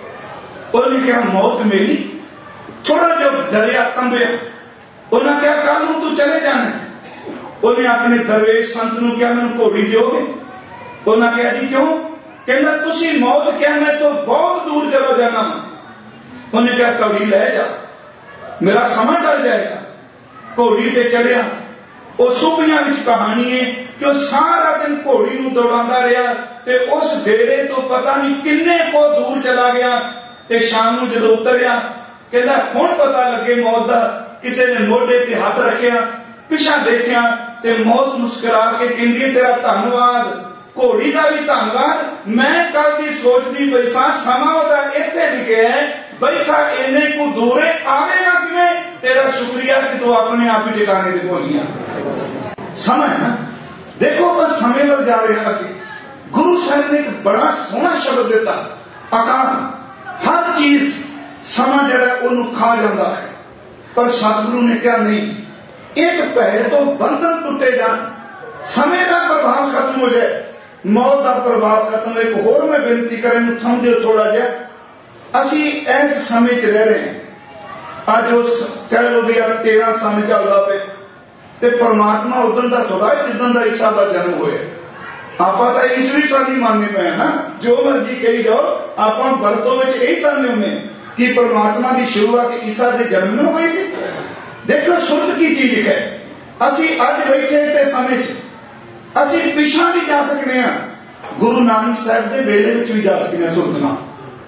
उन्हें कहा मौत मेरी, थोड़ा जो डरिया कंबिया, उन्हें कहा कल नूं तू चले जाना, उन्हें अपने दरवेश संत नूं कहा मैनूं घोड़ी दोगे, उन्हें कहा जी क्यों, कहना तुसी मौत क्या मैं तो बहुत दूर चला जाना, उन्हें कहा घोड़ी ले जा मेरा समा टल जाएगा, घोड़ी ते चढ़िया। उस सूफियां विच कहानी है कि वह सारा दिन घोड़ी नूं दौड़ांदा रहा ते उस डेरे तो पता नहीं किन्ने को दूर चला गया, ते शाम नूं जदों उतरिया कहंदा हुण पता लगे मौत दा, किसी ने मोढे ते हाथ रखिया पिछा देखिया ते मौत मुस्कुरा के कहंदी तेरा धन्नवाद, घोड़ी का भी धन्नवाद, मैं कल की सोचती पई सां समा ओहदा इत्थे लिखिआ है बैठा इन्ने को दूरे आवेगा किवें, तेरा शुक्रिया कि तू अपने आप ही ठिकाने ते पहुंचिया। समय ना देखो बस समय लग जा रहे हैं। गुरु साहब ने एक बड़ा सोहना शब्द दिता, अकाल हर चीज समा जड़ा उन्हें खा जाता है, पर सतगुरु ने कहा नहीं, एक पैर तो बंधन टुटे जान, समय का प्रभाव खत्म हो जाए, मौत का प्रभाव खत्म। एक होर मैं बेनती करें समझो थोड़ा जिहा, असी इस समय च रह रहे हैं, अज उस कह लो भी 13 साल चलता पे, ते परमात्मा उदन का थोड़ा जिदन का ईसा का जन्म होया, आप तो ईसवी साल ही मानने पे ना, जो मर्जी कही जाओ आप वरतों में यही समझने होंगे कि परमात्मा की शुरुआत ईसा के जन्म में हुई सी। देखो सुर्त की चीज है, असी अज बैठे ते समय च असी पिछा भी जा सकते हैं, गुरु नानक साहब के वेले में भी जा सकते हैं सुरत नाल।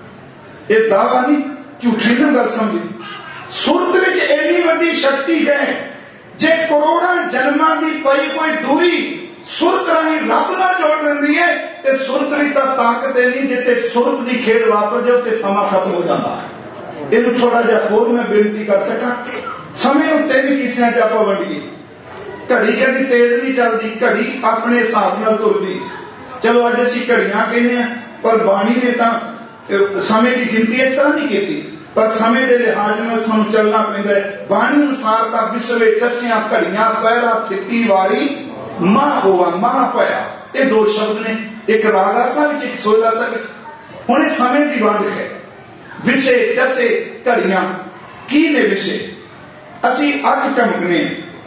ये दावा नहीं, झूठी ना गल समझी, सुरत विच इतनी बड़ी शक्ति है जे करोड़ों जन्मां दी पई कोई दूरी सुरत राही रब नाल जोड़ देंदी है ते सुरत दी तां ताकत नहीं, जिते सुरत दी खेड वापर जाओ ते समा खत्म हो जाता है। इहनूं थोड़ा जिहा होर मैं बेनती कर सकां, समय नूं तीन हिस्सियां च आपां वंडीए। घड़ी कदी तेज नहीं चलती, घड़ी अपने हिसाब नाल तुरदी। चलो अज असीं घड़ियां कहने आ, पर बाणी ने तां समय की गिनती इस तरह नहीं की, पर समय के लिहाज नाल सानूं चलना पैंदा है। बाणी अनुसार तां विसवे चसियां घड़ियां पहरा थिती वारी मां होआ मां पया, ये दो शब्द ने, एक राग आसा विच एक सोहल आसा विच। हुण इह समय की वंड है। विषे चसे घड़ियां की ने विषे, असीं अख चमकने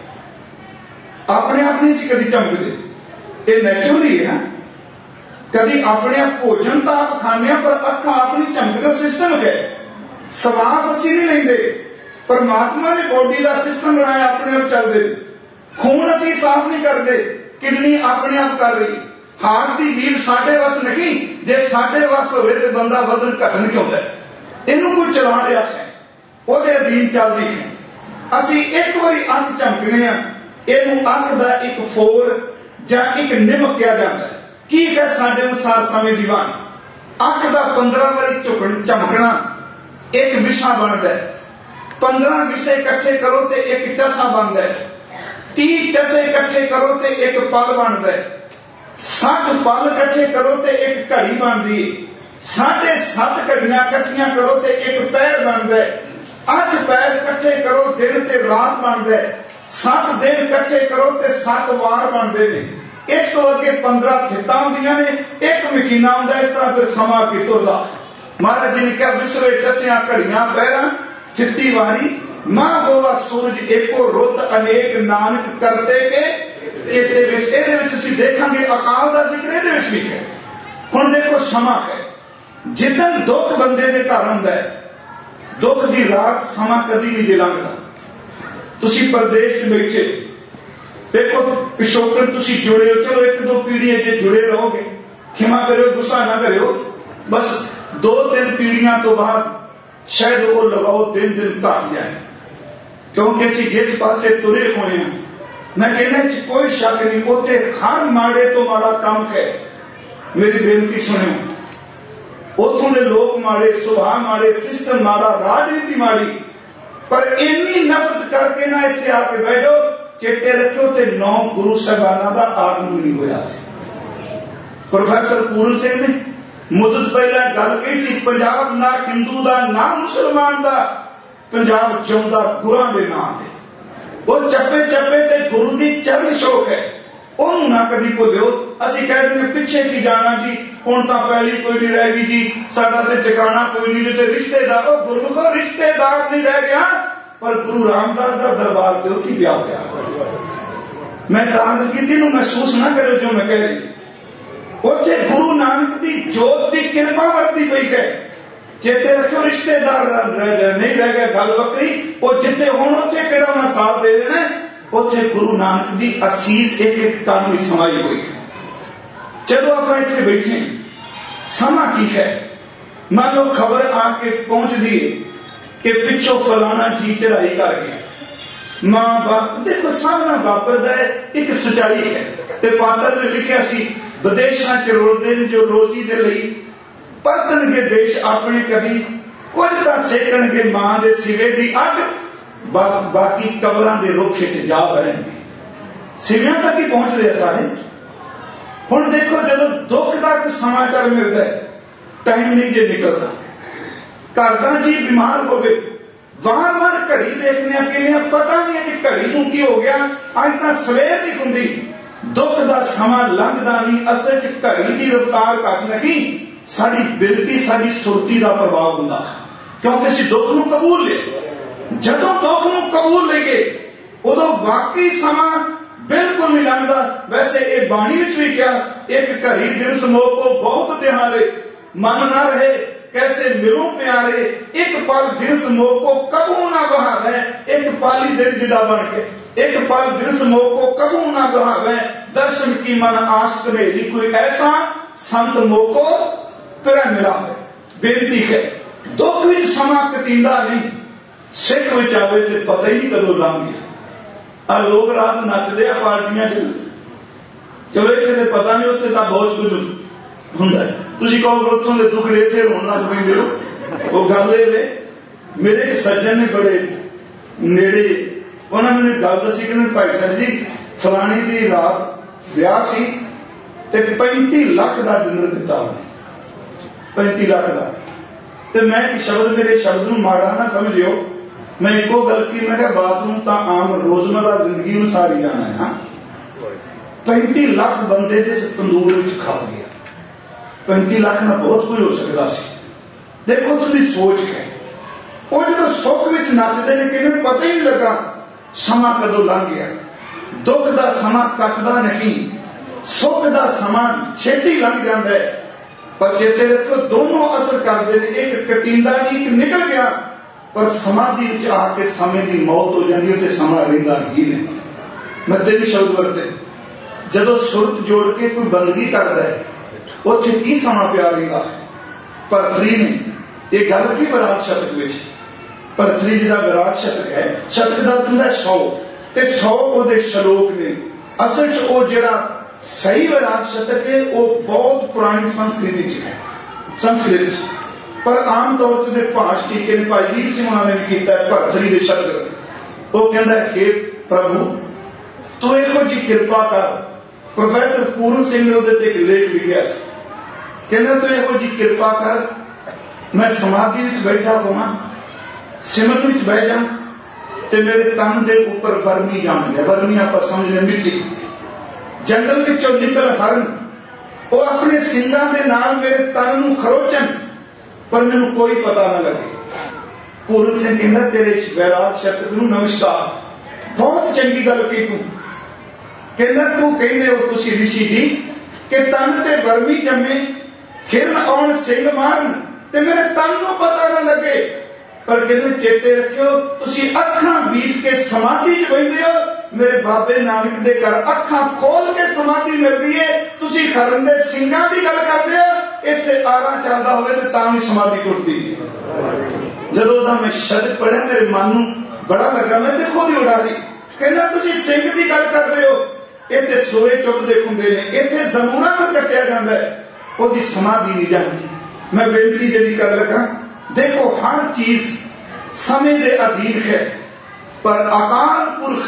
अपने आप नहीं सी कदी चमकदे, ये नैचुरली है ना। कदी अपने भोजन तो आप खाने पर अखा आप नहीं चमकते, सिस्टम है। सवास असीं नहीं लेंदे, परमात्मा ने बॉडी का सिस्टम बनाया, अपने आप चलते। खून असीं साफ नहीं करते, किडनी अपने आप कर रही। हार्ट की बीट साडे वस नहीं, जे साडे वस होवे ते बंदा वजन घटन क्यों है, इनू कोई चला रहा है, ओदे अधीन चलदी है। असीं एक बारी अख चमकने आ, इनू अख दा एक फोर जां एक निम किया जाता है। की है साडे अनुसार समय दी वंड, अख दा 15 बारी चमकना एक विषा बनता है। 15 विषय इकट्ठे करो ते एक चसा बनता है। 30 चसे इकट्ठे करो ते एक पल बनता है। 60 पल इकट्ठे करो ते एक घड़ी बनती है। 7.5 घड़ियां इकट्ठियां करो ते एक पैर बनता है। 8 पैर इकट्ठे करो दिन ते रात बनता है। 7 दिन इकट्ठे करो ते 7 वार बनते हैं। इस तो अगे 15 थिता होंदियां ने, एक महीना होंदा। इस तरह फिर समा की तुरदा। महाराज जी ने कहा विसवे चसियां घड़ियां पैरां थिती वारी मां होवा सूरज एको रुत अनेक नानक करते के इहदे विच। इहदे विच असीं देखांगे अकाल दा जिक्र इहदे विच भी है। हुण देखो समा है, जिदन दुख बंदे दे घर हुंदा है, दुख दी रात समा कदी नहीं लंघदा। तुसीं परदेश च बैठे देखो, पिछोकड़ तुसीं जुड़े हो, चलो 1-2 पीढ़ियां जे जुड़े रहोगे, क्षमा करो गुस्सा ना करो, बस 2-3 पीढ़ियां तो बाद शायद वो लगाओ दिन घट जाए, क्योंकि असीं जिस पासे तुरे होने हैं, मैं कहना कोई शक नहीं, उत्थे हर माड़े तो माड़ा काम है। मेरी बेनती सुनियो, उथों दे लोग माड़े, सुभाव माड़े, सिस्टम माड़ा, राजनीति माड़ी, पर इन्नी नफरत करके ना इत्थे आके बह जाओ। चेते रखो ते 9 गुरु साहिबाना का आगमन नहीं होया सी। प्रोफेसर पूरन सिंह ने मुदत पहला गल कही सी, पंजाब ना हिंदू दा ना मुसलमान दा, पंजाब जिउंदा गुरां दे नाम ते। वो चप्पे चप्पे ते गुरु दी चरण शोक है, ओनू ना कदी भुलियो। असीं कह दिंदे पिछे की जाना जी, हुण तां पैली कोई नहीं रह गई जी, साडा ते ठिकाना कोई नहीं, ते रिश्तेदार ओ गुरमुखो रिश्तेदार नहीं रह गया, पर गुरु रामदास का दरबार ते उत्थे पिया होया। मैं तांस की महसूस ना करो जो मैं कह रही, उत्थे गुरु नानक की जोत की कृपा वरती पई है। चेते रखो रिश्तेदार नहीं रह गए, गल बकरी, वो जिथे हुण उत्थे किहड़ा उन्हां साथ दे देना, उत्थे गुरु नानक की असीस एक एक काम में समाई हुई है। चलो आप इतने बैठे, समा की है, मान लो खबर आके पहुंच दी कि पिछो फलाना जी चढ़ाई कर गया, मां बाप देखो सामना वापरदा है, एक सच्चाई है। ते पात्र ने लिखिया सी, विदेशों च रोलदे ने जो रोजी दे लई, परतणगे देश अपने कदी, कुछ तां सेकणगे मां दे सिवे दी अग, बाकी कबरां दे रुखे च जा बहणगे। सिवियां तक ही पहुंच रहे सारे। हुण देखो जदों दुख का कोई समाचार मिलता है, टाइम नहीं जे निकलता, घर का जी बीमार हो गए, वार वार घड़ी देखने किने, पता नहीं है कि घड़ी नूं की हो गया, अज तां सवेर नहीं हुंदी, दुख का समा लंघदा नहीं। असल च घड़ी की रफ्तार घट नहीं, साडी बिरती साडी सुरती का प्रभाव हुंदा, क्योंकि असीं दुख नूं कबूल ले। जदों दुख नूं कबूल लईए उदों वाकई समा बिल्कुल नहीं लंघदा। वैसे ये बाणी विच भी क्या, एक घड़ी दिन समोह को बहुत तिहारे, मन ना रहे कैसे मिलो प्यारे, एक पल दिन समोह को कबू ना बहावे, एक पाली दिन जिदा बन के, एक पल दिन समोह को कबू ना बहावे, दर्शन की मन आशिक मेरी, कोई ऐसा संत मोह को फिर मिला है। बेनती है, दुख विच समा कटींदा नहीं, सिख विच आवे ते पता ही नहीं कदों लंघ गया। आ लोग रात नचते आ पार्टियां च, चलो इत्थे ते पता नहीं, उत्थे तां बहुत कुछ हुंदा है। तुसीं कहोगे उत्थों दे दुखड़े इत्थे रोण लग पैंदे हो, वो गल ये वे। मेरे एक सज्जन ने बड़े नेड़े, उन्होंने मैंने गल दसी कि भाई साहब जी फलानी दी रात ब्याह सी ते 35 लाख का डिनर दिता उन्हें, 35 लाख का। तो मैं एक शब्द, मेरे शब्द नूं माड़ा ना समझियो, मैं एको गल की, मैं बाथरूम तो आम रोजमर्रा जिंदगी में सारी जाना है। 35 लाख बंदे जिस तंदूर में खा गया, 35 लाख ना बहुत कुछ हो सकता सी। देखो तुझी सोच के वो जो सुख में नचते हैं कि पता ही नहीं लगा समा कदों लंघ गया। दुख का समा कटदा नहीं, सुख का समा छेती लंघ जाता है। पर चेते रखो दोनों असर करते हैं, एक कटींदा नहीं, एक निकल गया, पर समाधि में आके समय की मौत हो जाती है तो समा रहिंदा ही नहीं। मैं दिन शब्द वरते, जदों सुरत जोड़ के कोई बंदगी करता है उत्थे की समा पिया रहिंदा। भरतरी ने यह गल की विराट शतक में, भरतरी जी का विराट शतक है, शतक का अर्थ है 100 ते 100 ਉਹਦੇ ਸ਼ਲੋਕ ਨੇ। असल च ਉਹ ਜਿਹੜਾ सही विराट शतक है वो बहुत पुरानी संस्कृति च है, संस्कृत पर आम तौर पर भाष टीके ने भाई वीर सिंह ने भी किया है भरतरी के शतक। वो कहता है हे प्रभु तू इहो जी कृपा कर। प्रोफैसर पूर्ण सिंह ने उहदे ते एक लेख लिखिया, कहता तू इहो जी कृपा कर, मैं समाधि विच बैठा होवां, सिमरन विच बह जा ते मेरे तन दे ऊपर वर्मी जम गया। वर्मी आपां समझने मिट्टी। जंगल विचों निकल हरन, वो अपने सिंगां दे नाल मेरे तन नूं खरोचन, पर मैनूं कोई पता ना लगे। पूर्ण सिंह कहंदा तेरे इस वैराग शतक नूं नमस्कार, बहुत चंगी गल की तू। कहंदा तू कहंदे हो तुसीं ऋषि जी कि तन ते वर्मी जमे, हिरन आउण सिंग मारन ते मेरे तन नूं पता ना लगे। पर कहते चेते रखियो तुसीं अखां बीट के समाधि च बैठे हो, मेरे बाबे नानक दे घर अखां खोल के समाधि मिलती है, तुसीं खरन दे सिंगां दी गल करदे हो, इत्थे आरा चलदा होवे ते तां भी समाधि टुटदी है। जदों दा मैं शब्द पढ़िया मेरे मन नूं बड़ा लगा, मैं देखो दी उड़ा दी। कहंदा तुसीं सिंग दी गल करदे हो, इत्थे सोए चुभदे हुंदे ने, इत्थे जमूरां नूं कट्टिया जांदा है, ओहदी समाधि नहीं जाती। मैं बेनती जिहड़ी कर लगा, देखो हर चीज समय के अधीन है, पर अकाल पुरख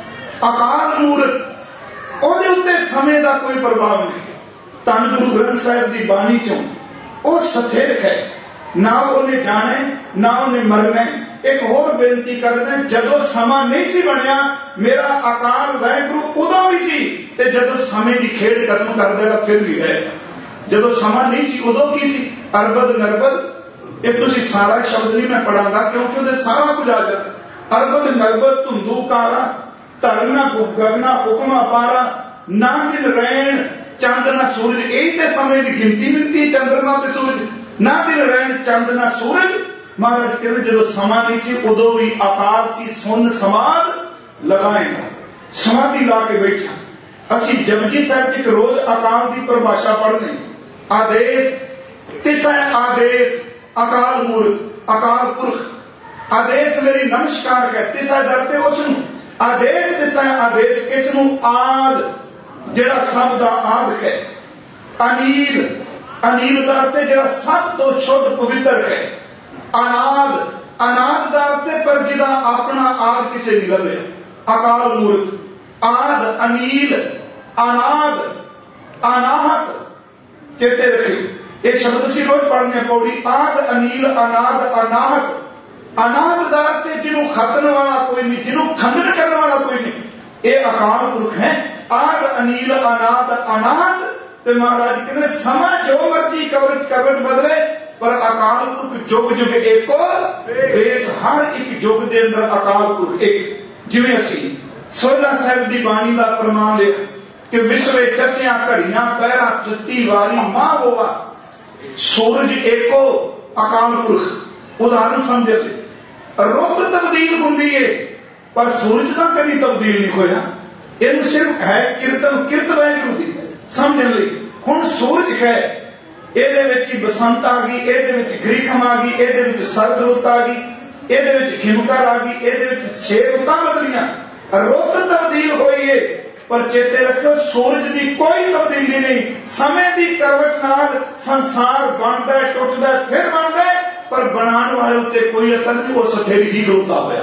अकाल मूर्त ओहदे उत्ते समय का कोई प्रभाव नहीं। धन गुरु ग्रंथ साहिब की बाणी चों वो सथेर है, ना उन्हें जाने ना उन्हें मरना। एक होर बेनती करते हैं, जदों समा नहीं सी बनया मेरा अकाल वाहिगुरु उदों भी सी, ते जदों समय की खेड खत्म कर देगा फिर भी है। जदों समा नहीं सी उदों की सी, अरबद नरबद, एक तुसी सारा शब्द नहीं मैं पढ़ांगा क्योंकि उधर सारा कुछ आ जाता। अरबद नरबद धुंधू कारा, धरना गगना हुक्म अपारा, ना दिन रैन चंद ना सूरज। यही तो समय की गिनती मिलती, चंद्रमा ते सूरज, ना दिन रैन चंद ना सूरज। महाराज कहते जो समा नहीं सी उदों भी अकाल सी, सुन समाध लगाएगा, समाधि ला के बैठा। असी जपजी साहब एक रोज अकाल की परिभाषा पढ़ने, आदेश तिसै आदेश अकाल मूर्त अकाल पुरख। आदेश मेरी नमस्कार है, तिसै दर पे उसनूं आदेश, तिसै आदेश किसनूं आद, जेड़ा सब दा आद है। अनील अनील दर पे जेड़ा सब तो शुद्ध पवित्र है। अनाद अनाद दर पे पर जिदा अपना आद किसे नहीं लभे। अकाल मूर्त आद अनील अनाद अनाहत। चेते रखियो ये शब्द सी रोज पढ़ने पौड़ी, आद अनील अनाद अनाहत। अनाद दर ते जिन्हों खतन वाला कोई नहीं, जिन्हों खंडन करने वाला कोई नहीं, ये अकाल पुरख है। आद अनील अनाद अनाहत। तो महाराज कहते समा जो मर्जी कवट बदले, पर अकाल पुरख जुग जुग एको बेस। हर एक जुग के अंदर अकाल पुरख एक। जिवें असीं सोहला साहिब की बाणी का प्रमाण लिया कि विश्व चसिया घड़ियां पैरा तुत्ती वारी मां होवा, सूरज एको अकाल पुरख। उदाहरण समझ ले, रुत तब्दील होंदी है पर सूरज का कभी तब्दील नहीं होया। ये सिर्फ है कीर्तन किरत वाहिगुरू दी समझ ली। हुण सूरज है, ਇਹਦੇ ਵਿੱਚ बसंत आ गई, ਇਹਦੇ ਵਿੱਚ ਗ੍ਰੀਖਮ आ गई, ਇਹਦੇ ਵਿੱਚ ਸਰਦ ਰੁੱਤ आ गई, ਇਹਦੇ ਵਿੱਚ ਖਿਮਕਾਰ आ गई, ਇਹਦੇ ਵਿੱਚ 6 ਰੁੱਤਾਂ ਬਦਲੀਆਂ। रुत तब्दील हुई है, पर चेते रखो सूरज की कोई तब्दीली नहीं। समय की करवट नाल संसार बनता है, टुटता है, फिर बनता है, पर बनाने वाले उत्ते कोई असर नहीं, वो सथेरी ही रुता होया।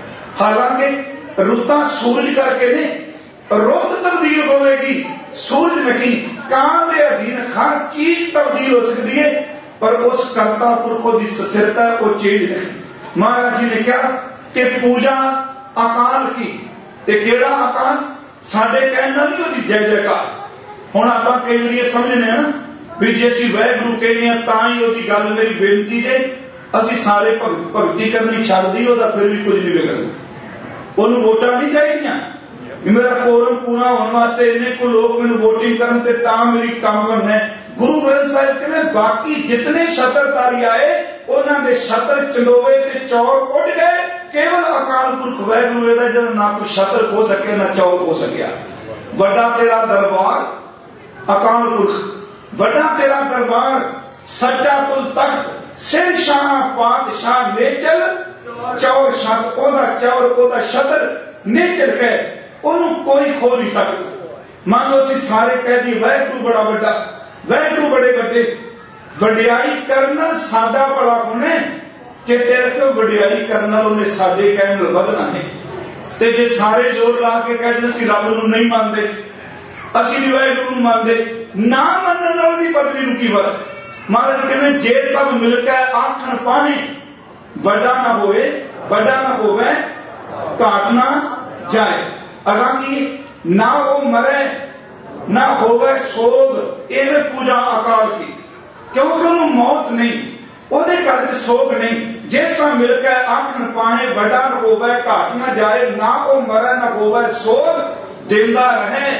हालांकि रुता सूरज करके नहीं, रुत तब्दील होगी, सूरज नहीं। काल के अधीन हर चीज तब्दील हो सकती है, पर उस कर्ता पुरखों की स्थिरता वो चेंज नहीं। महाराज जी ने कहा कि पूजा अकाल की, केड़ा अकाल साडे कहना नहीं होती जय जयकार। हुण आपां कई वारी समझने ना भी जे असीं वाहिगुरू कहने तां ही ओदी गल मेरी बेनती जे असीं सारे भगती करनी छड्ड दी, ओदा फिर भी कुछ नहीं बिगड़ना। ओनूं वोटां नहीं चाहिदियां भी मेरा कोरम पूरा होने वास्ते इन्ने को लोग मैनूं वोटिंग करन ते तां मेरी काम बनना है। गुरु ग्रंथ साहिब कहते बाकी जितने छत्रधारी आए उन्हां दे छत्र चंदोवे ते चौर उड़ गए, केवल अकाल पुरख वाहिगुरू दा जद ना कोई छत्र हो सके ना चौर हो सकिया। वड्डा तेरा दरबार अकाल पुरख, वड्डा तेरा दरबार सच्चा तुल तख्त, सिर शाह पातशाह नेचल चौर छत, ओदा चौर ओदा छत्र नेचल है, ओनू कोई खो नहीं सकता। मान लो असीं सारे कह दी वाहिगुरू बड़ा वड्डा, वाहिगुरू बड़े वड्डे, वड्याई करना साडा भला होना, चेते रखो वड्याई करना उन्हें साडे कहण नाल वधना नहीं। ते जे सारे जोर ला के कह दें असीं रब नूं नहीं मानदे, असीं भी वाहिगुरू नूं मानदे, ना मनण नाल दी बदली नूं की फर्क। महाराज कहने जे सब मिलकर आखण पाए वड्डा ना होवे, वड्डा ना होवे घाट ना जाए। अगा की ना वो मरे ना होवे सोग, एवं पूजा अकाल की, क्योंकि उन्हें मौत नहीं, ओदे करके सोग नहीं। जैसा मिलकर आखन पाए वड्डा न होवे घाट न जाए, ना वो मरे ना होवे सोग, देंदा रहे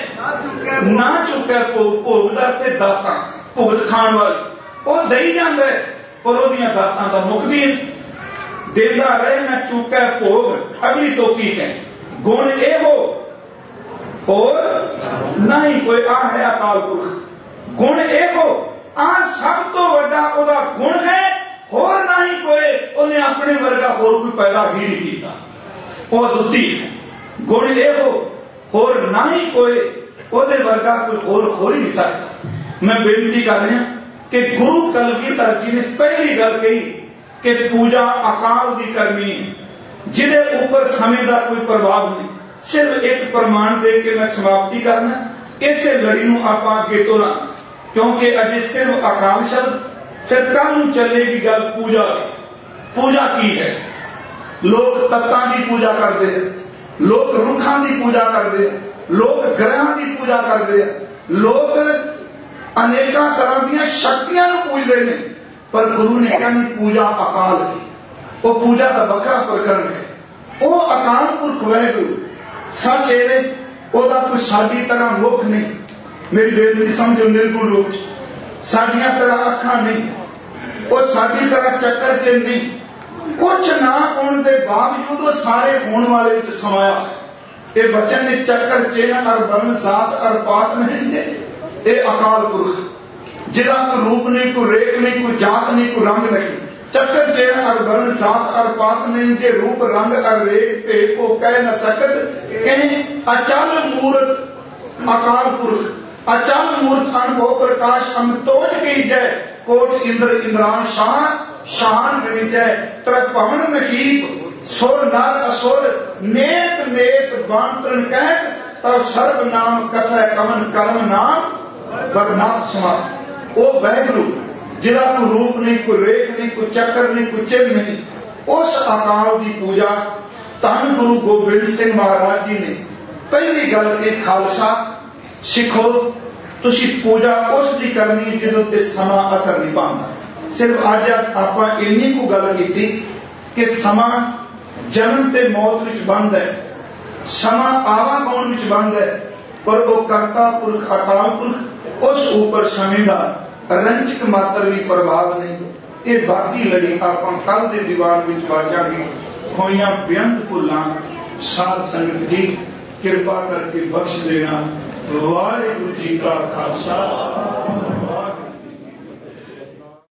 ना चुके भोग। भोगदा ते दाता भुगत खाण वाली वो दई जांदा है, पर ओदियां दातां दा मुकदी है। देंदा रहे ना चुके भोग, अगली तो की है गुण ए हो और ना ही कोई आ है अकाल पुरख। गुण ए हो आ सब तो वड्डा ओदा गुण है, होर ना ही कोई उन्हें अपने वर्गा होर कोई पैदा ही नहीं किया, वो अद्वितीय है। गुण ए हो होर ना ही कोई ओदे वर्गा कोई होर हो ही नहीं सकता। मैं बेनती कर रहा कि गुरु कलगीधर जी ने पहली गल कही कि पूजा अकाल की करनी है, जिदे ऊपर समय का कोई प्रभाव नहीं। सिर्फ एक प्रमाण दे के मैं समाप्ति करना, इसे लड़ी नूं आपां अगे तोड़ा, क्योंकि अजे सिर्फ अकाल शब्द, फिर कल चलेगी गल पूजा की। पूजा की है, लोग तत्तां की पूजा करते हैं, लोग रुखां की पूजा करते हैं, लोग ग्रहां की पूजा करते हैं, लोग अनेका तरह दी शक्तियां पूजते हैं, पर गुरु ने कहा पूजा अकाल की। वो पूजा का वखरा प्रकरण है, वो अकाल पुरख वाहिगुरू सच एवे, ओदा कोई साडी तरह मुख नहीं। मेरी बेनती समझो, निर्गुण रूप साडियां तरह अखां नहीं, वो साडी तरह चक्कर चिन्ह नहीं, कुछ ना होने के बावजूद वो सारे होने वाले विच समाया। ये बचन ने चक्कर चिन्ह और वर्ण जात और पात नहीं जे, ये अकाल पुरख जिदा कोई रूप नहीं, कोई रेख नहीं, कोई जात नहीं, कोई रंग नहीं। चक्कर चिन्ह और वर्ण जात और पात नहीं, जे रूप रंग और रेख पे को कह न सकत। अचल मूर्त अकाल पुरख, अचल मूर्त अनुभव प्रकाश अमतोज की जय, कोट इंद्र इंद्रान शान शान विजय, त्रिभुवन महीप सुर नर असुर, नेत नेत बांतरण कह, तब सर्व नाम कथा कमन कर्म नाम वर्णाप समा। वो वाहिगुरू जिदा कोई रूप नहीं, कोई रेख नहीं, कोई चक्कर नहीं, कोई चिन्ह नहीं, उस अकाल की पूजा धन गुरु गोबिंद सिंह महाराज जी ने पहली गल के खालसा सिखो, तुसी पूजा उसकी करनी जिदों ते समा असर नहीं पाता। सिर्फ अज आपां इन्नी को गल कीती कि समा जन्म ते मौत विच बंद है, समा आवागौन विच बंद है, पर वो कर्ता पुरख अकाल पुरख उस ऊपर समय का रंचक मात्र भी प्रभाव नहीं। ये बाकी लड़ी आपां कल दे दीवार विच बाजांगे। खोइयां बेअंत भुलां साध संगत जी कृपा करके बख्श देना। वाहिगुरू जी का खालसा।